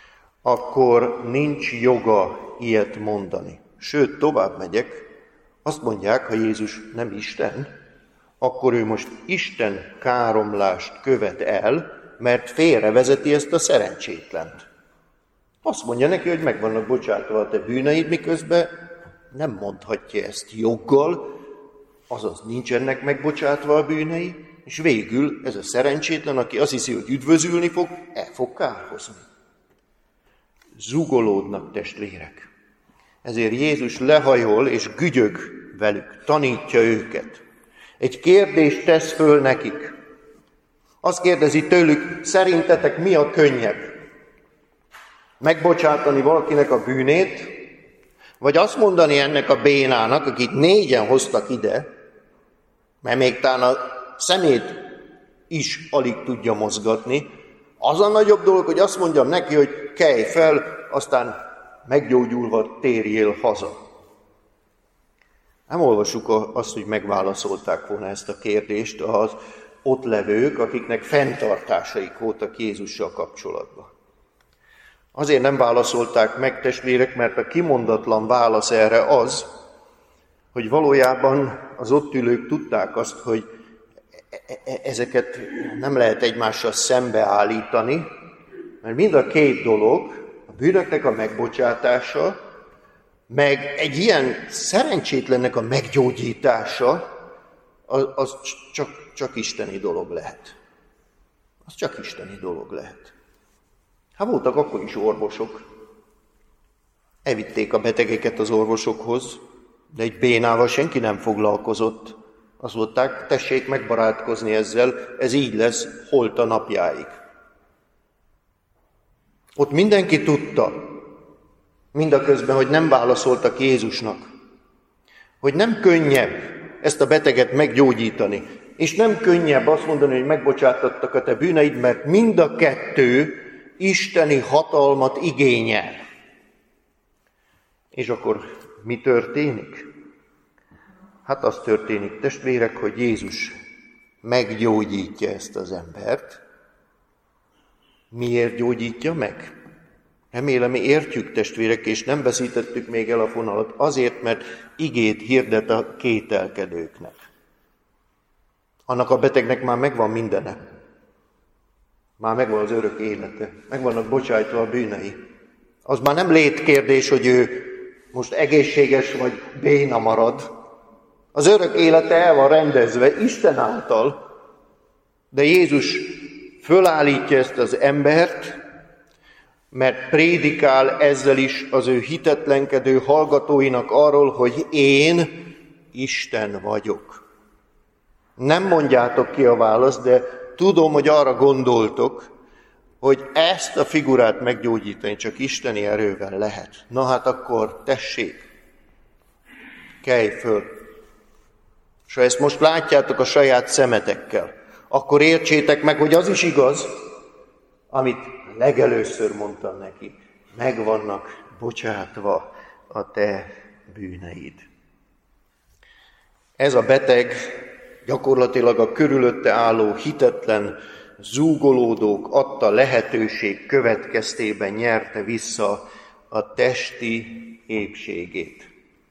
akkor nincs joga ilyet mondani. Sőt, tovább megyek, azt mondják, ha Jézus nem Isten, akkor ő most Isten káromlást követ el, mert félrevezeti ezt a szerencsétlent. Azt mondja neki, hogy meg vannak bocsátva a te bűneid, miközben nem mondhatja ezt joggal, azaz nincsenek megbocsátva a bűnei, és végül ez a szerencsétlen, aki azt hiszi, hogy üdvözülni fog, el fog kárhozni. Zugolódnak, testvérek. Ezért Jézus lehajol és gügyög velük, tanítja őket. Egy kérdést tesz föl nekik. Azt kérdezi tőlük, szerintetek mi a könnyebb? Megbocsátani valakinek a bűnét, vagy azt mondani ennek a bénának, akit négyen hoztak ide, mert még talán a szemét is alig tudja mozgatni, az a nagyobb dolog, hogy azt mondjam neki, hogy kelj fel, aztán meggyógyulva térjél haza. Nem olvassuk azt, hogy megválaszolták volna ezt a kérdést az ott levők, akiknek fenntartásaik voltak Jézussal kapcsolatban. Azért nem válaszolták meg, testvérek, mert a kimondatlan válasz erre az, hogy valójában az ott ülők tudták azt, hogy ezeket nem lehet egymással szembeállítani, mert mind a két dolog, a bűnöknek a megbocsátása, meg egy ilyen szerencsétlennek a meggyógyítása, az, az csak, csak isteni dolog lehet. Az csak isteni dolog lehet. Hát voltak akkor is orvosok. Elvitték a betegeket az orvosokhoz, de egy bénával senki nem foglalkozott. Azt mondták, tessék megbarátkozni ezzel, ez így lesz holt a napjáig. Ott mindenki tudta, mindaközben, hogy nem válaszoltak Jézusnak, hogy nem könnyebb ezt a beteget meggyógyítani, és nem könnyebb azt mondani, hogy megbocsátottak a te bűneid, mert mind a kettő isteni hatalmat igényel. És akkor mi történik? Hát az történik, testvérek, hogy Jézus meggyógyítja ezt az embert. Miért gyógyítja meg? Remélem, mi értjük, testvérek, és nem veszítettük még el a fonalat. Azért, mert igét hirdet a kételkedőknek. Annak a betegnek már megvan mindene. Már megvan az örök élete. Meg vannak bocsájtva a bűnei. Az már nem létkérdés, hogy ő most egészséges vagy béna marad. Az örök élete el van rendezve Isten által, de Jézus fölállítja ezt az embert, mert prédikál ezzel is az ő hitetlenkedő hallgatóinak arról, hogy én Isten vagyok. Nem mondjátok ki a választ, de tudom, hogy arra gondoltok, hogy ezt a figurát meggyógyítani csak isteni erővel lehet. Na hát akkor tessék, kelj föl. És ha ezt most látjátok a saját szemetekkel, akkor értsétek meg, hogy az is igaz, amit legelőször mondtam neki, meg vannak bocsátva a te bűneid. Ez a beteg gyakorlatilag a körülötte álló hitetlen zúgolódók adta lehetőség következtében nyerte vissza a testi épségét.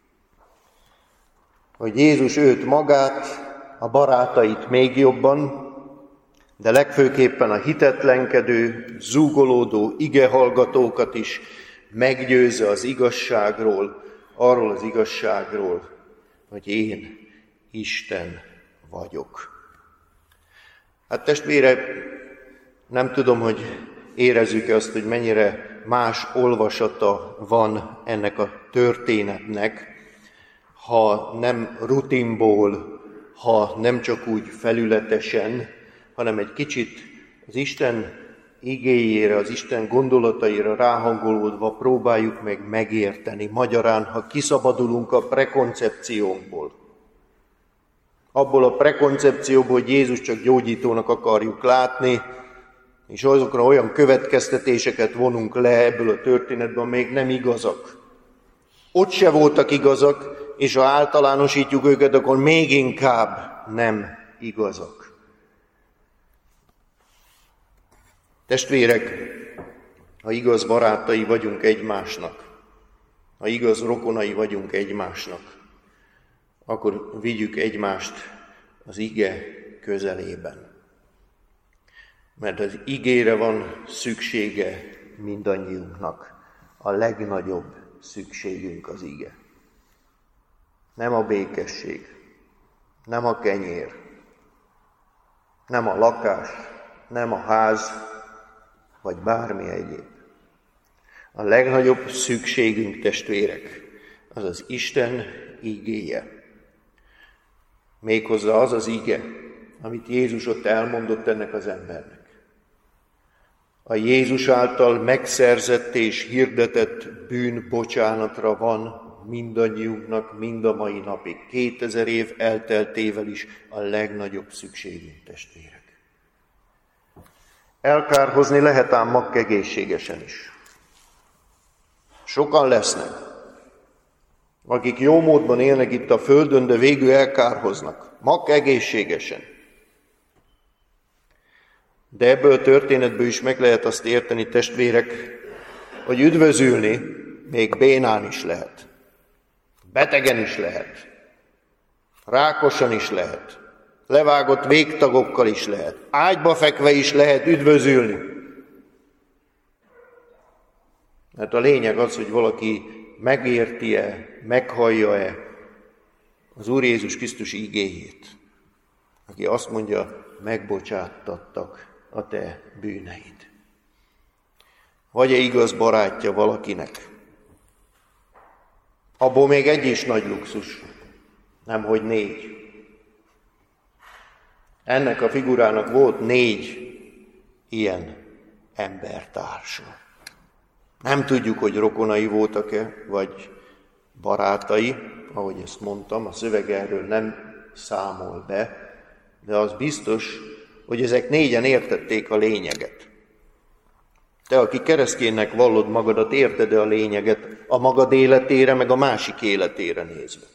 Hogy Jézus őt magát, a barátait még jobban, de legfőképpen a hitetlenkedő, zúgolódó igehallgatókat is meggyőzze az igazságról, arról az igazságról, hogy én Isten vagyok. Hát testvére, nem tudom, hogy érezzük-e azt, hogy mennyire más olvasata van ennek a történetnek, ha nem rutinból, ha nem csak úgy felületesen, hanem egy kicsit az Isten igéjére, az Isten gondolataira ráhangolódva próbáljuk meg megérteni. Magyarán, ha kiszabadulunk a prekoncepciónkból, abból a prekoncepcióból, hogy Jézus csak gyógyítónak akarjuk látni, és azokra olyan következtetéseket vonunk le ebből a történetből, még nem igazak. Ott se voltak igazak, és ha általánosítjuk őket, akkor még inkább nem igazak. Testvérek, Ha igaz barátai vagyunk egymásnak, ha igaz rokonai vagyunk egymásnak, akkor vigyük egymást az ige közelében. Mert az igére van szüksége mindannyiunknak. A legnagyobb szükségünk az ige. Nem a békesség, nem a kenyér, nem a lakás, nem a ház, vagy bármi egyéb. A legnagyobb szükségünk, testvérek, az az Isten igéje. Méghozzá az az ige, amit Jézus ott elmondott ennek az embernek. A Jézus által megszerzett és hirdetett bűnbocsánatra van mindannyiunknak mind a mai napig, kétezer év elteltével is a legnagyobb szükségünk, testvérek. Elkárhozni lehet ám mag egészségesen is. Sokan lesznek, akik jó módban élnek itt a földön, de végül elkárhoznak, mag egészségesen. De ebből a történetből is meg lehet azt érteni, testvérek, hogy üdvözülni még bénán is lehet. Betegen is lehet. Rákosan is lehet. Levágott végtagokkal is lehet. Ágyba fekve is lehet üdvözülni. Mert a lényeg az, hogy valaki megérti-e, meghallja-e az Úr Jézus Krisztus igéjét, aki azt mondja, megbocsátattak a te bűneid. Vagy-e igaz barátja valakinek? Abból még egy is nagy luxus, nemhogy négy. Ennek a figurának volt négy ilyen embertársa. Nem tudjuk, hogy rokonai voltak-e, vagy barátai, ahogy ezt mondtam, a szöveg erről nem számol be, de az biztos, hogy ezek négyen értették a lényeget. Te, aki kereszténynek vallod magadat, érted-e a lényeget a magad életére, meg a másik életére nézve?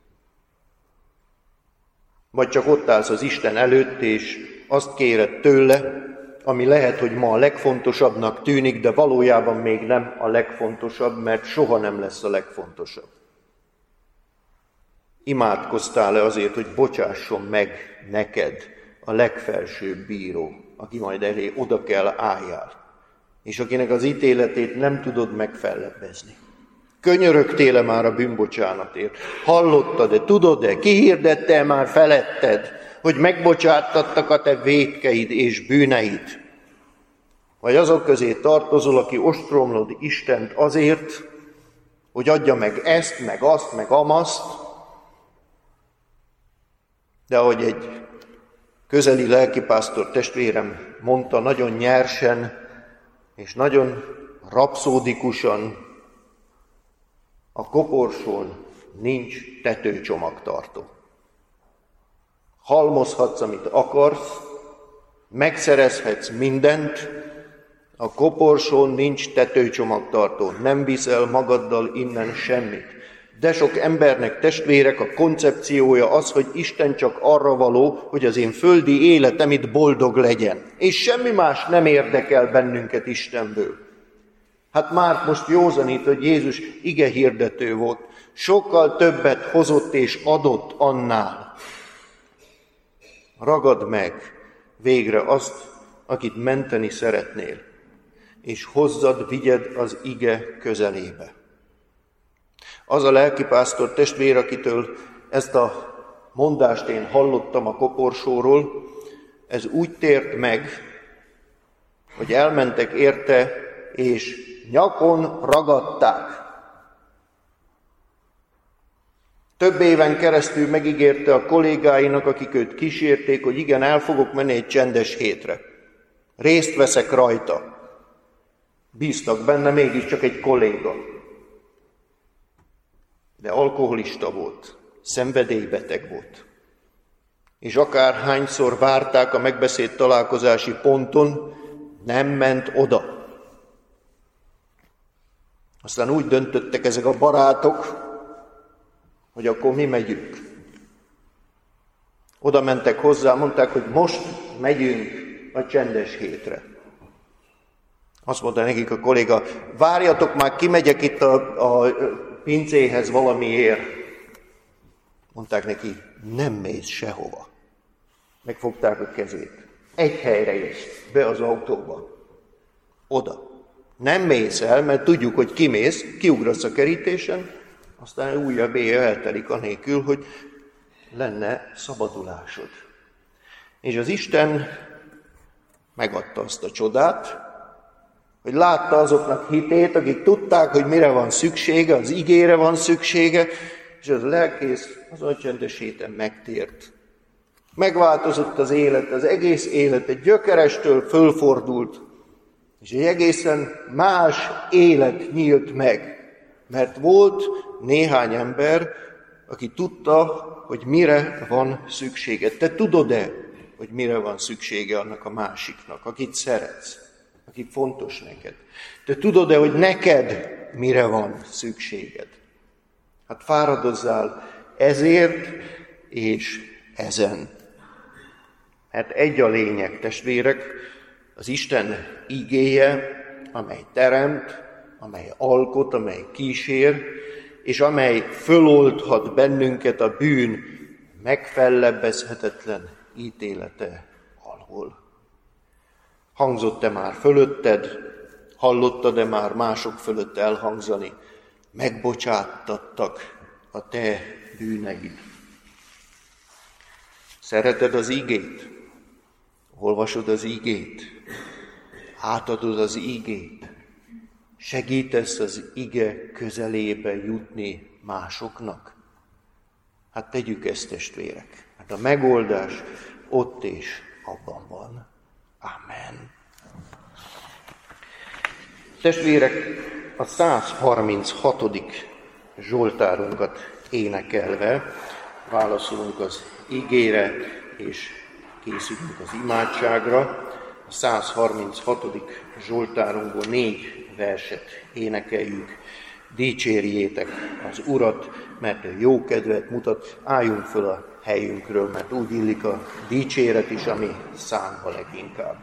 Vagy csak ott állsz az Isten előtt, és azt kéred tőle, ami lehet, hogy ma a legfontosabbnak tűnik, de valójában még nem a legfontosabb, mert soha nem lesz a legfontosabb. Imádkoztál-e azért, hogy bocsásson meg neked a legfelsőbb bíró, aki majd elé oda kell álljál, és akinek az ítéletét nem tudod megfellebbezni? Könyörögtél-e már a bűnbocsánatért? Hallottad-e, tudod-e, kihirdette már feletted, hogy megbocsátattak a te vétkeid és bűneid? Vagy azok közé tartozol, aki ostromlod Istent azért, hogy adja meg ezt, meg azt, meg amaszt, de ahogy egy közeli lelkipásztor testvérem mondta, nagyon nyersen és nagyon rapszódikusan, a koporsón nincs tetőcsomagtartó. Halmozhatsz, amit akarsz, megszerezhetsz mindent, a koporsón nincs tetőcsomagtartó, nem viszel magaddal innen semmit. De sok embernek, testvérek, a koncepciója az, hogy Isten csak arra való, hogy az én földi életem itt boldog legyen. És semmi más nem érdekel bennünket Istenből. Hát már most józanít, hogy Jézus igehirdető volt. Sokkal többet hozott és adott annál. Ragad meg végre azt, akit menteni szeretnél, és hozzad, vigyed az ige közelébe. Az a lelkipásztor testvér, akitől ezt a mondást én hallottam a koporsóról, ez úgy tért meg, hogy elmentek érte, és nyakon ragadták. Több éven keresztül megígérte a kollégáinak, akik őt kísérték, hogy igen, el fogok menni egy csendes hétre. Részt veszek rajta. Bíztak benne, mégiscsak egy kolléga. De alkoholista volt, szenvedélybeteg volt. És akárhányszor várták a megbeszélt találkozási ponton, nem ment oda. Aztán úgy döntöttek ezek a barátok, hogy akkor mi megyünk. Oda mentek hozzá, mondták, hogy most megyünk a csendes hétre. Azt mondta nekik a kolléga, várjatok már, kimegyek itt a, a pincéhez valamiért. Mondták neki, nem mész sehova. Megfogták a kezét. Egy helyre jössz, be az autóba. Oda. Nem mész el, mert tudjuk, hogy kimész, kiugrasz a kerítésen, aztán újabb éjjel eltelik anélkül, hogy lenne szabadulásod. És az Isten megadta azt a csodát, hogy látta azoknak hitét, akik tudták, hogy mire van szüksége, az igére van szüksége, és az lelkész azon csendes héten megtért. Megváltozott az élet, az egész élet egy gyökerestől fölfordult, és egy egészen más élet nyílt meg, mert volt néhány ember, aki tudta, hogy mire van szüksége. Te tudod-e, hogy mire van szüksége annak a másiknak, akit szeretsz, aki fontos neked? Te tudod-e, hogy neked mire van szükséged? Hát fáradozzál ezért és ezen. Hát egy a lényeg, testvérek, az Isten igéje, amely teremt, amely alkot, amely kísér, és amely föloldhat bennünket a bűn megfellebbezhetetlen ítélete alól. Hangzott-e már fölötted, hallottad-e már mások fölött elhangzani, megbocsátattak a te bűneid. Szereted az igét? Olvasod az igét? Átadod az igét? Segítesz az ige közelébe jutni másoknak? Hát tegyük ezt, testvérek. Hát a megoldás ott és abban van. Amen. Testvérek, a száz harminchatodik zsoltárunkat énekelve válaszolunk az igére, és készülünk az imádságra. A száz harminchatodik zsoltárunkból négy verset énekeljük. Dicsérjétek az Urat, mert ő jó kedvet mutat. Álljunk föl a helyünkről, mert úgy illik a dicséret is, ami számba leginkább.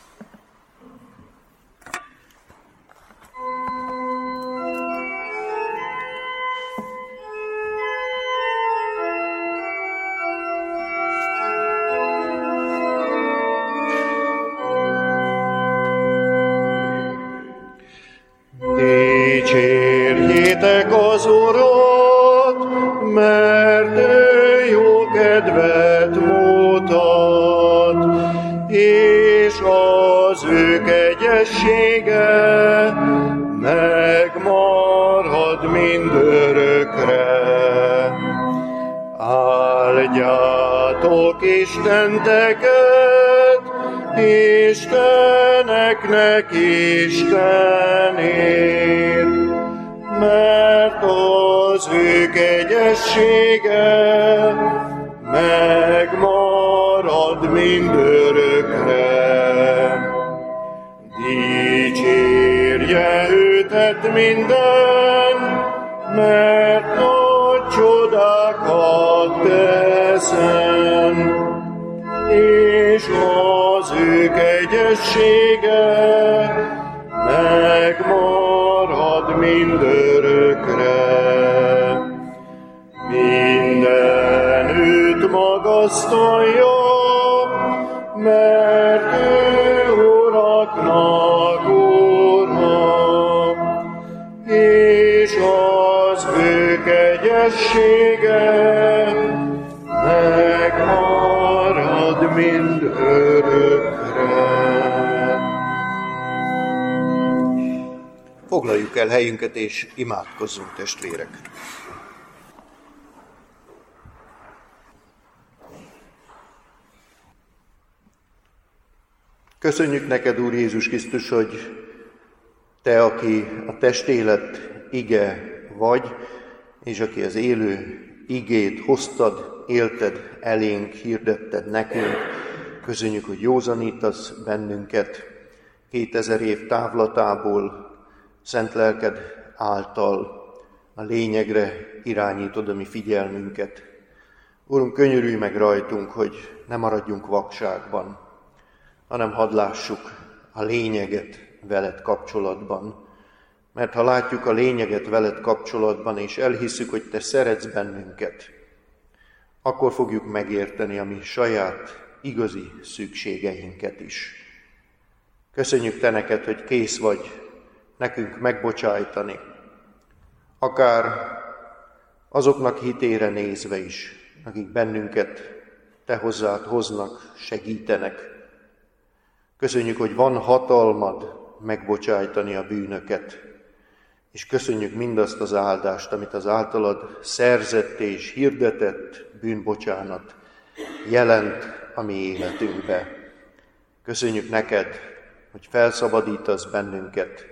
Dicsérjétek az Urat, mert ő jó kedvet mutat, és az ő kegyessége megmarad mindörökre. Áldjátok Istenteket, Isteneknek Istenét, mert az ő kegyessége megmarad mindörökre. Dicsérje őtet minden, mert nagy csodákat teszen, és az ő kegyessége megmarad mindörökre. Mindenütt magasztalja, mert ő uraknak Ura, és az ő kegyessége megmarad mindörökre. Foglaljuk el helyünket és imádkozzunk, testvérek! Köszönjük neked, Úr Jézus Krisztus, hogy Te, aki a testélet ige vagy, és aki az élő igét hoztad, élted elénk, hirdetted nekünk. Köszönjük, hogy józanítasz bennünket kétezer év távlatából, szent lelked által a lényegre irányítod a mi figyelmünket. Úrunk, könyörülj meg rajtunk, hogy ne maradjunk vakságban, hanem hadd lássuk a lényeget veled kapcsolatban. Mert ha látjuk a lényeget veled kapcsolatban, és elhisszük, hogy te szeretsz bennünket, akkor fogjuk megérteni a mi saját igazi szükségeinket is. Köszönjük te neked, hogy kész vagy nekünk megbocsájtani, akár azoknak hitére nézve is, akik bennünket te hozzád hoznak, segítenek. Köszönjük, hogy van hatalmad megbocsájtani a bűnöket, és köszönjük mindazt az áldást, amit az általad szerzett és hirdetett bűnbocsánat jelent a mi életünkbe. Köszönjük neked, hogy felszabadítasz bennünket,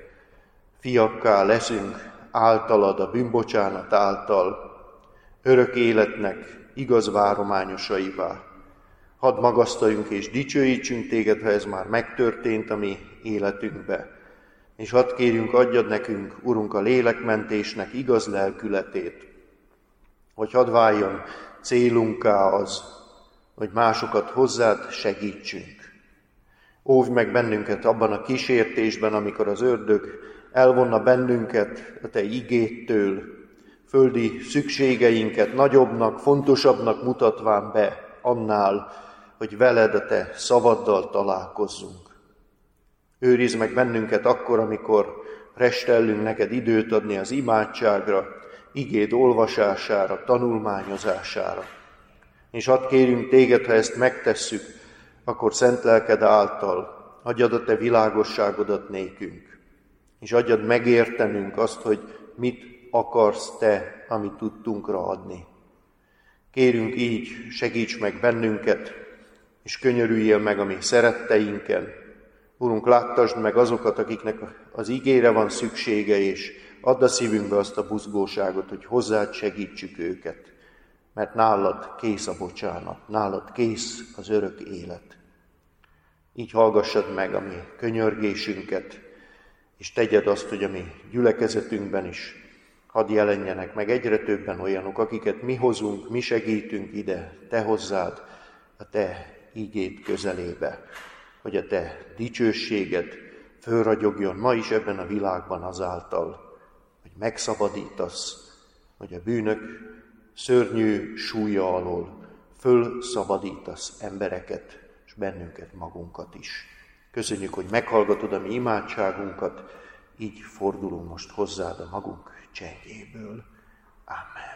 fiakká leszünk általad, a bűnbocsánat által, örök életnek igaz várományosaivá. Hadd magasztaljunk és dicsőítsünk téged, ha ez már megtörtént a mi életünkbe. És hadd kérjünk, adjad nekünk, Urunk, a lélekmentésnek igaz lelkületét, hogy hadd váljon célunká az, hogy másokat hozzád segítsünk. Óvj meg bennünket abban a kísértésben, amikor az ördög elvonna bennünket a te igédtől, földi szükségeinket nagyobbnak, fontosabbnak mutatván be annál, hogy veled a te szavaddal találkozzunk. Őrizd meg bennünket akkor, amikor restellünk neked időt adni az imádságra, igéd olvasására, tanulmányozására. És hadd kérjünk téged, ha ezt megtesszük, akkor szent lelked által adjad a te világosságodat nékünk, és adjad megértenünk azt, hogy mit akarsz te, amit tudtunkra adni. Kérünk így, segíts meg bennünket, és könyörüljél meg a mi szeretteinken. Urunk, láttasd meg azokat, akiknek az ígére van szüksége, és add a szívünkbe azt a buzgóságot, hogy hozzád segítsük őket, mert nálad kész a bocsánat, nálad kész az örök élet. Így hallgassad meg a mi könyörgésünket, és tegyed azt, hogy a mi gyülekezetünkben is hadd jelenjenek meg egyre többen olyanok, akiket mi hozunk, mi segítünk ide, te hozzád, a te ígéd közelébe, hogy a te dicsőséged fölragyogjon ma is ebben a világban azáltal, hogy megszabadítasz, hogy a bűnök szörnyű súlya alól fölszabadítasz embereket, és bennünket magunkat is. Köszönjük, hogy meghallgatod a mi imádságunkat, így fordulunk most hozzád a magunk csendjéből. Amen.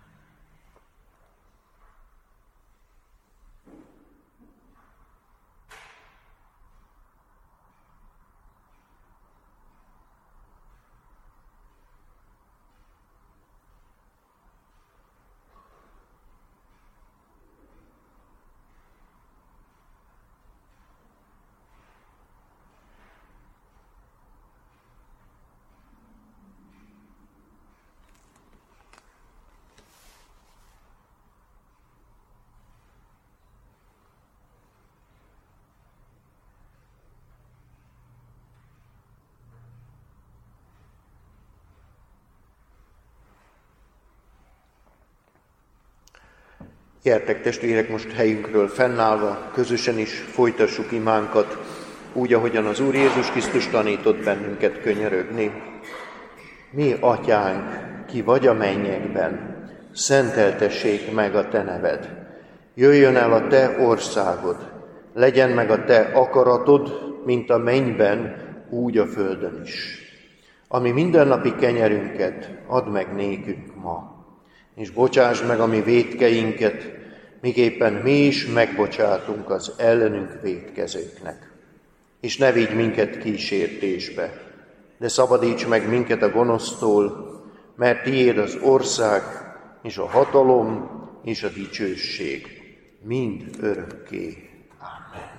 Gyertek, testvérek, most helyünkről fennállva, közösen is folytassuk imánkat, úgy, ahogyan az Úr Jézus Krisztus tanított bennünket könyörögni. Mi, Atyánk, ki vagy a mennyekben, szenteltessék meg a te neved. Jöjjön el a te országod, legyen meg a te akaratod, mint a mennyben, úgy a földön is. Ami mindennapi kenyerünket add meg nékünk ma, és bocsásd meg a mi vétkeinket, miképpen mi is megbocsátunk az ellenünk vétkezőknek. És ne vigy minket kísértésbe, de szabadíts meg minket a gonosztól, mert tiéd az ország, és a hatalom, és a dicsőség, mind örökké. Amen.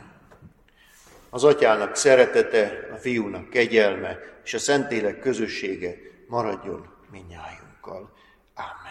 Az Atyának szeretete, a Fiúnak kegyelme, és a Szentlélek közössége maradjon mindnyájunkkal. Amen.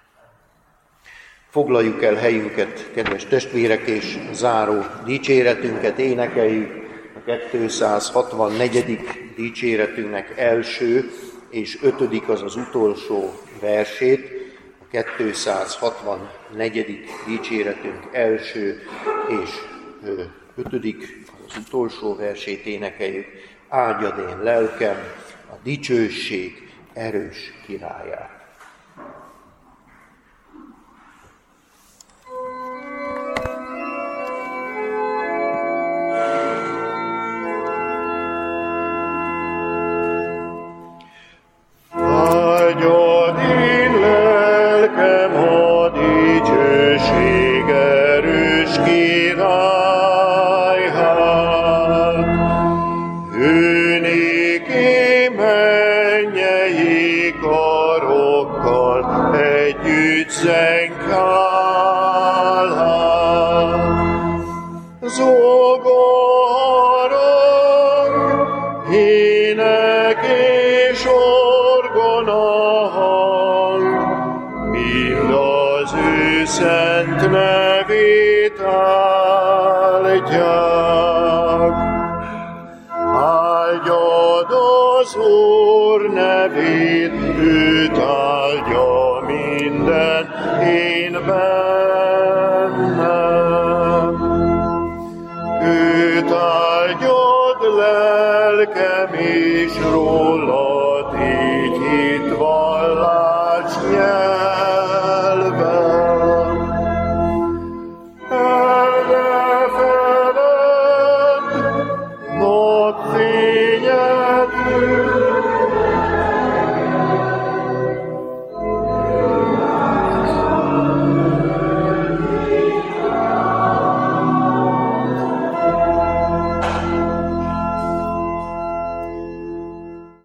Foglaljuk el helyünket, kedves testvérek, és záró dicséretünket énekeljük, a kétszázhatvannegyedik dicséretünknek első és ötödik, az az utolsó versét. A kétszázhatvannegyedik dicséretünk első és ötödik, az az utolsó versét énekeljük. áldjad én lelkem a dicsőség erős királyát. Áldjad én lelkem a dicsőség erős királyát. Ő néki mennyei karokkal együtt zengálhat. Zongorong, ének és orgona hang, mind az ő szent nevét áldják. Áldjad az Úr nevét, őt áldja minden én bennem. Őt áldjad lelkem, és rólad így hitvallás nyelven. El ne feledd napfényed,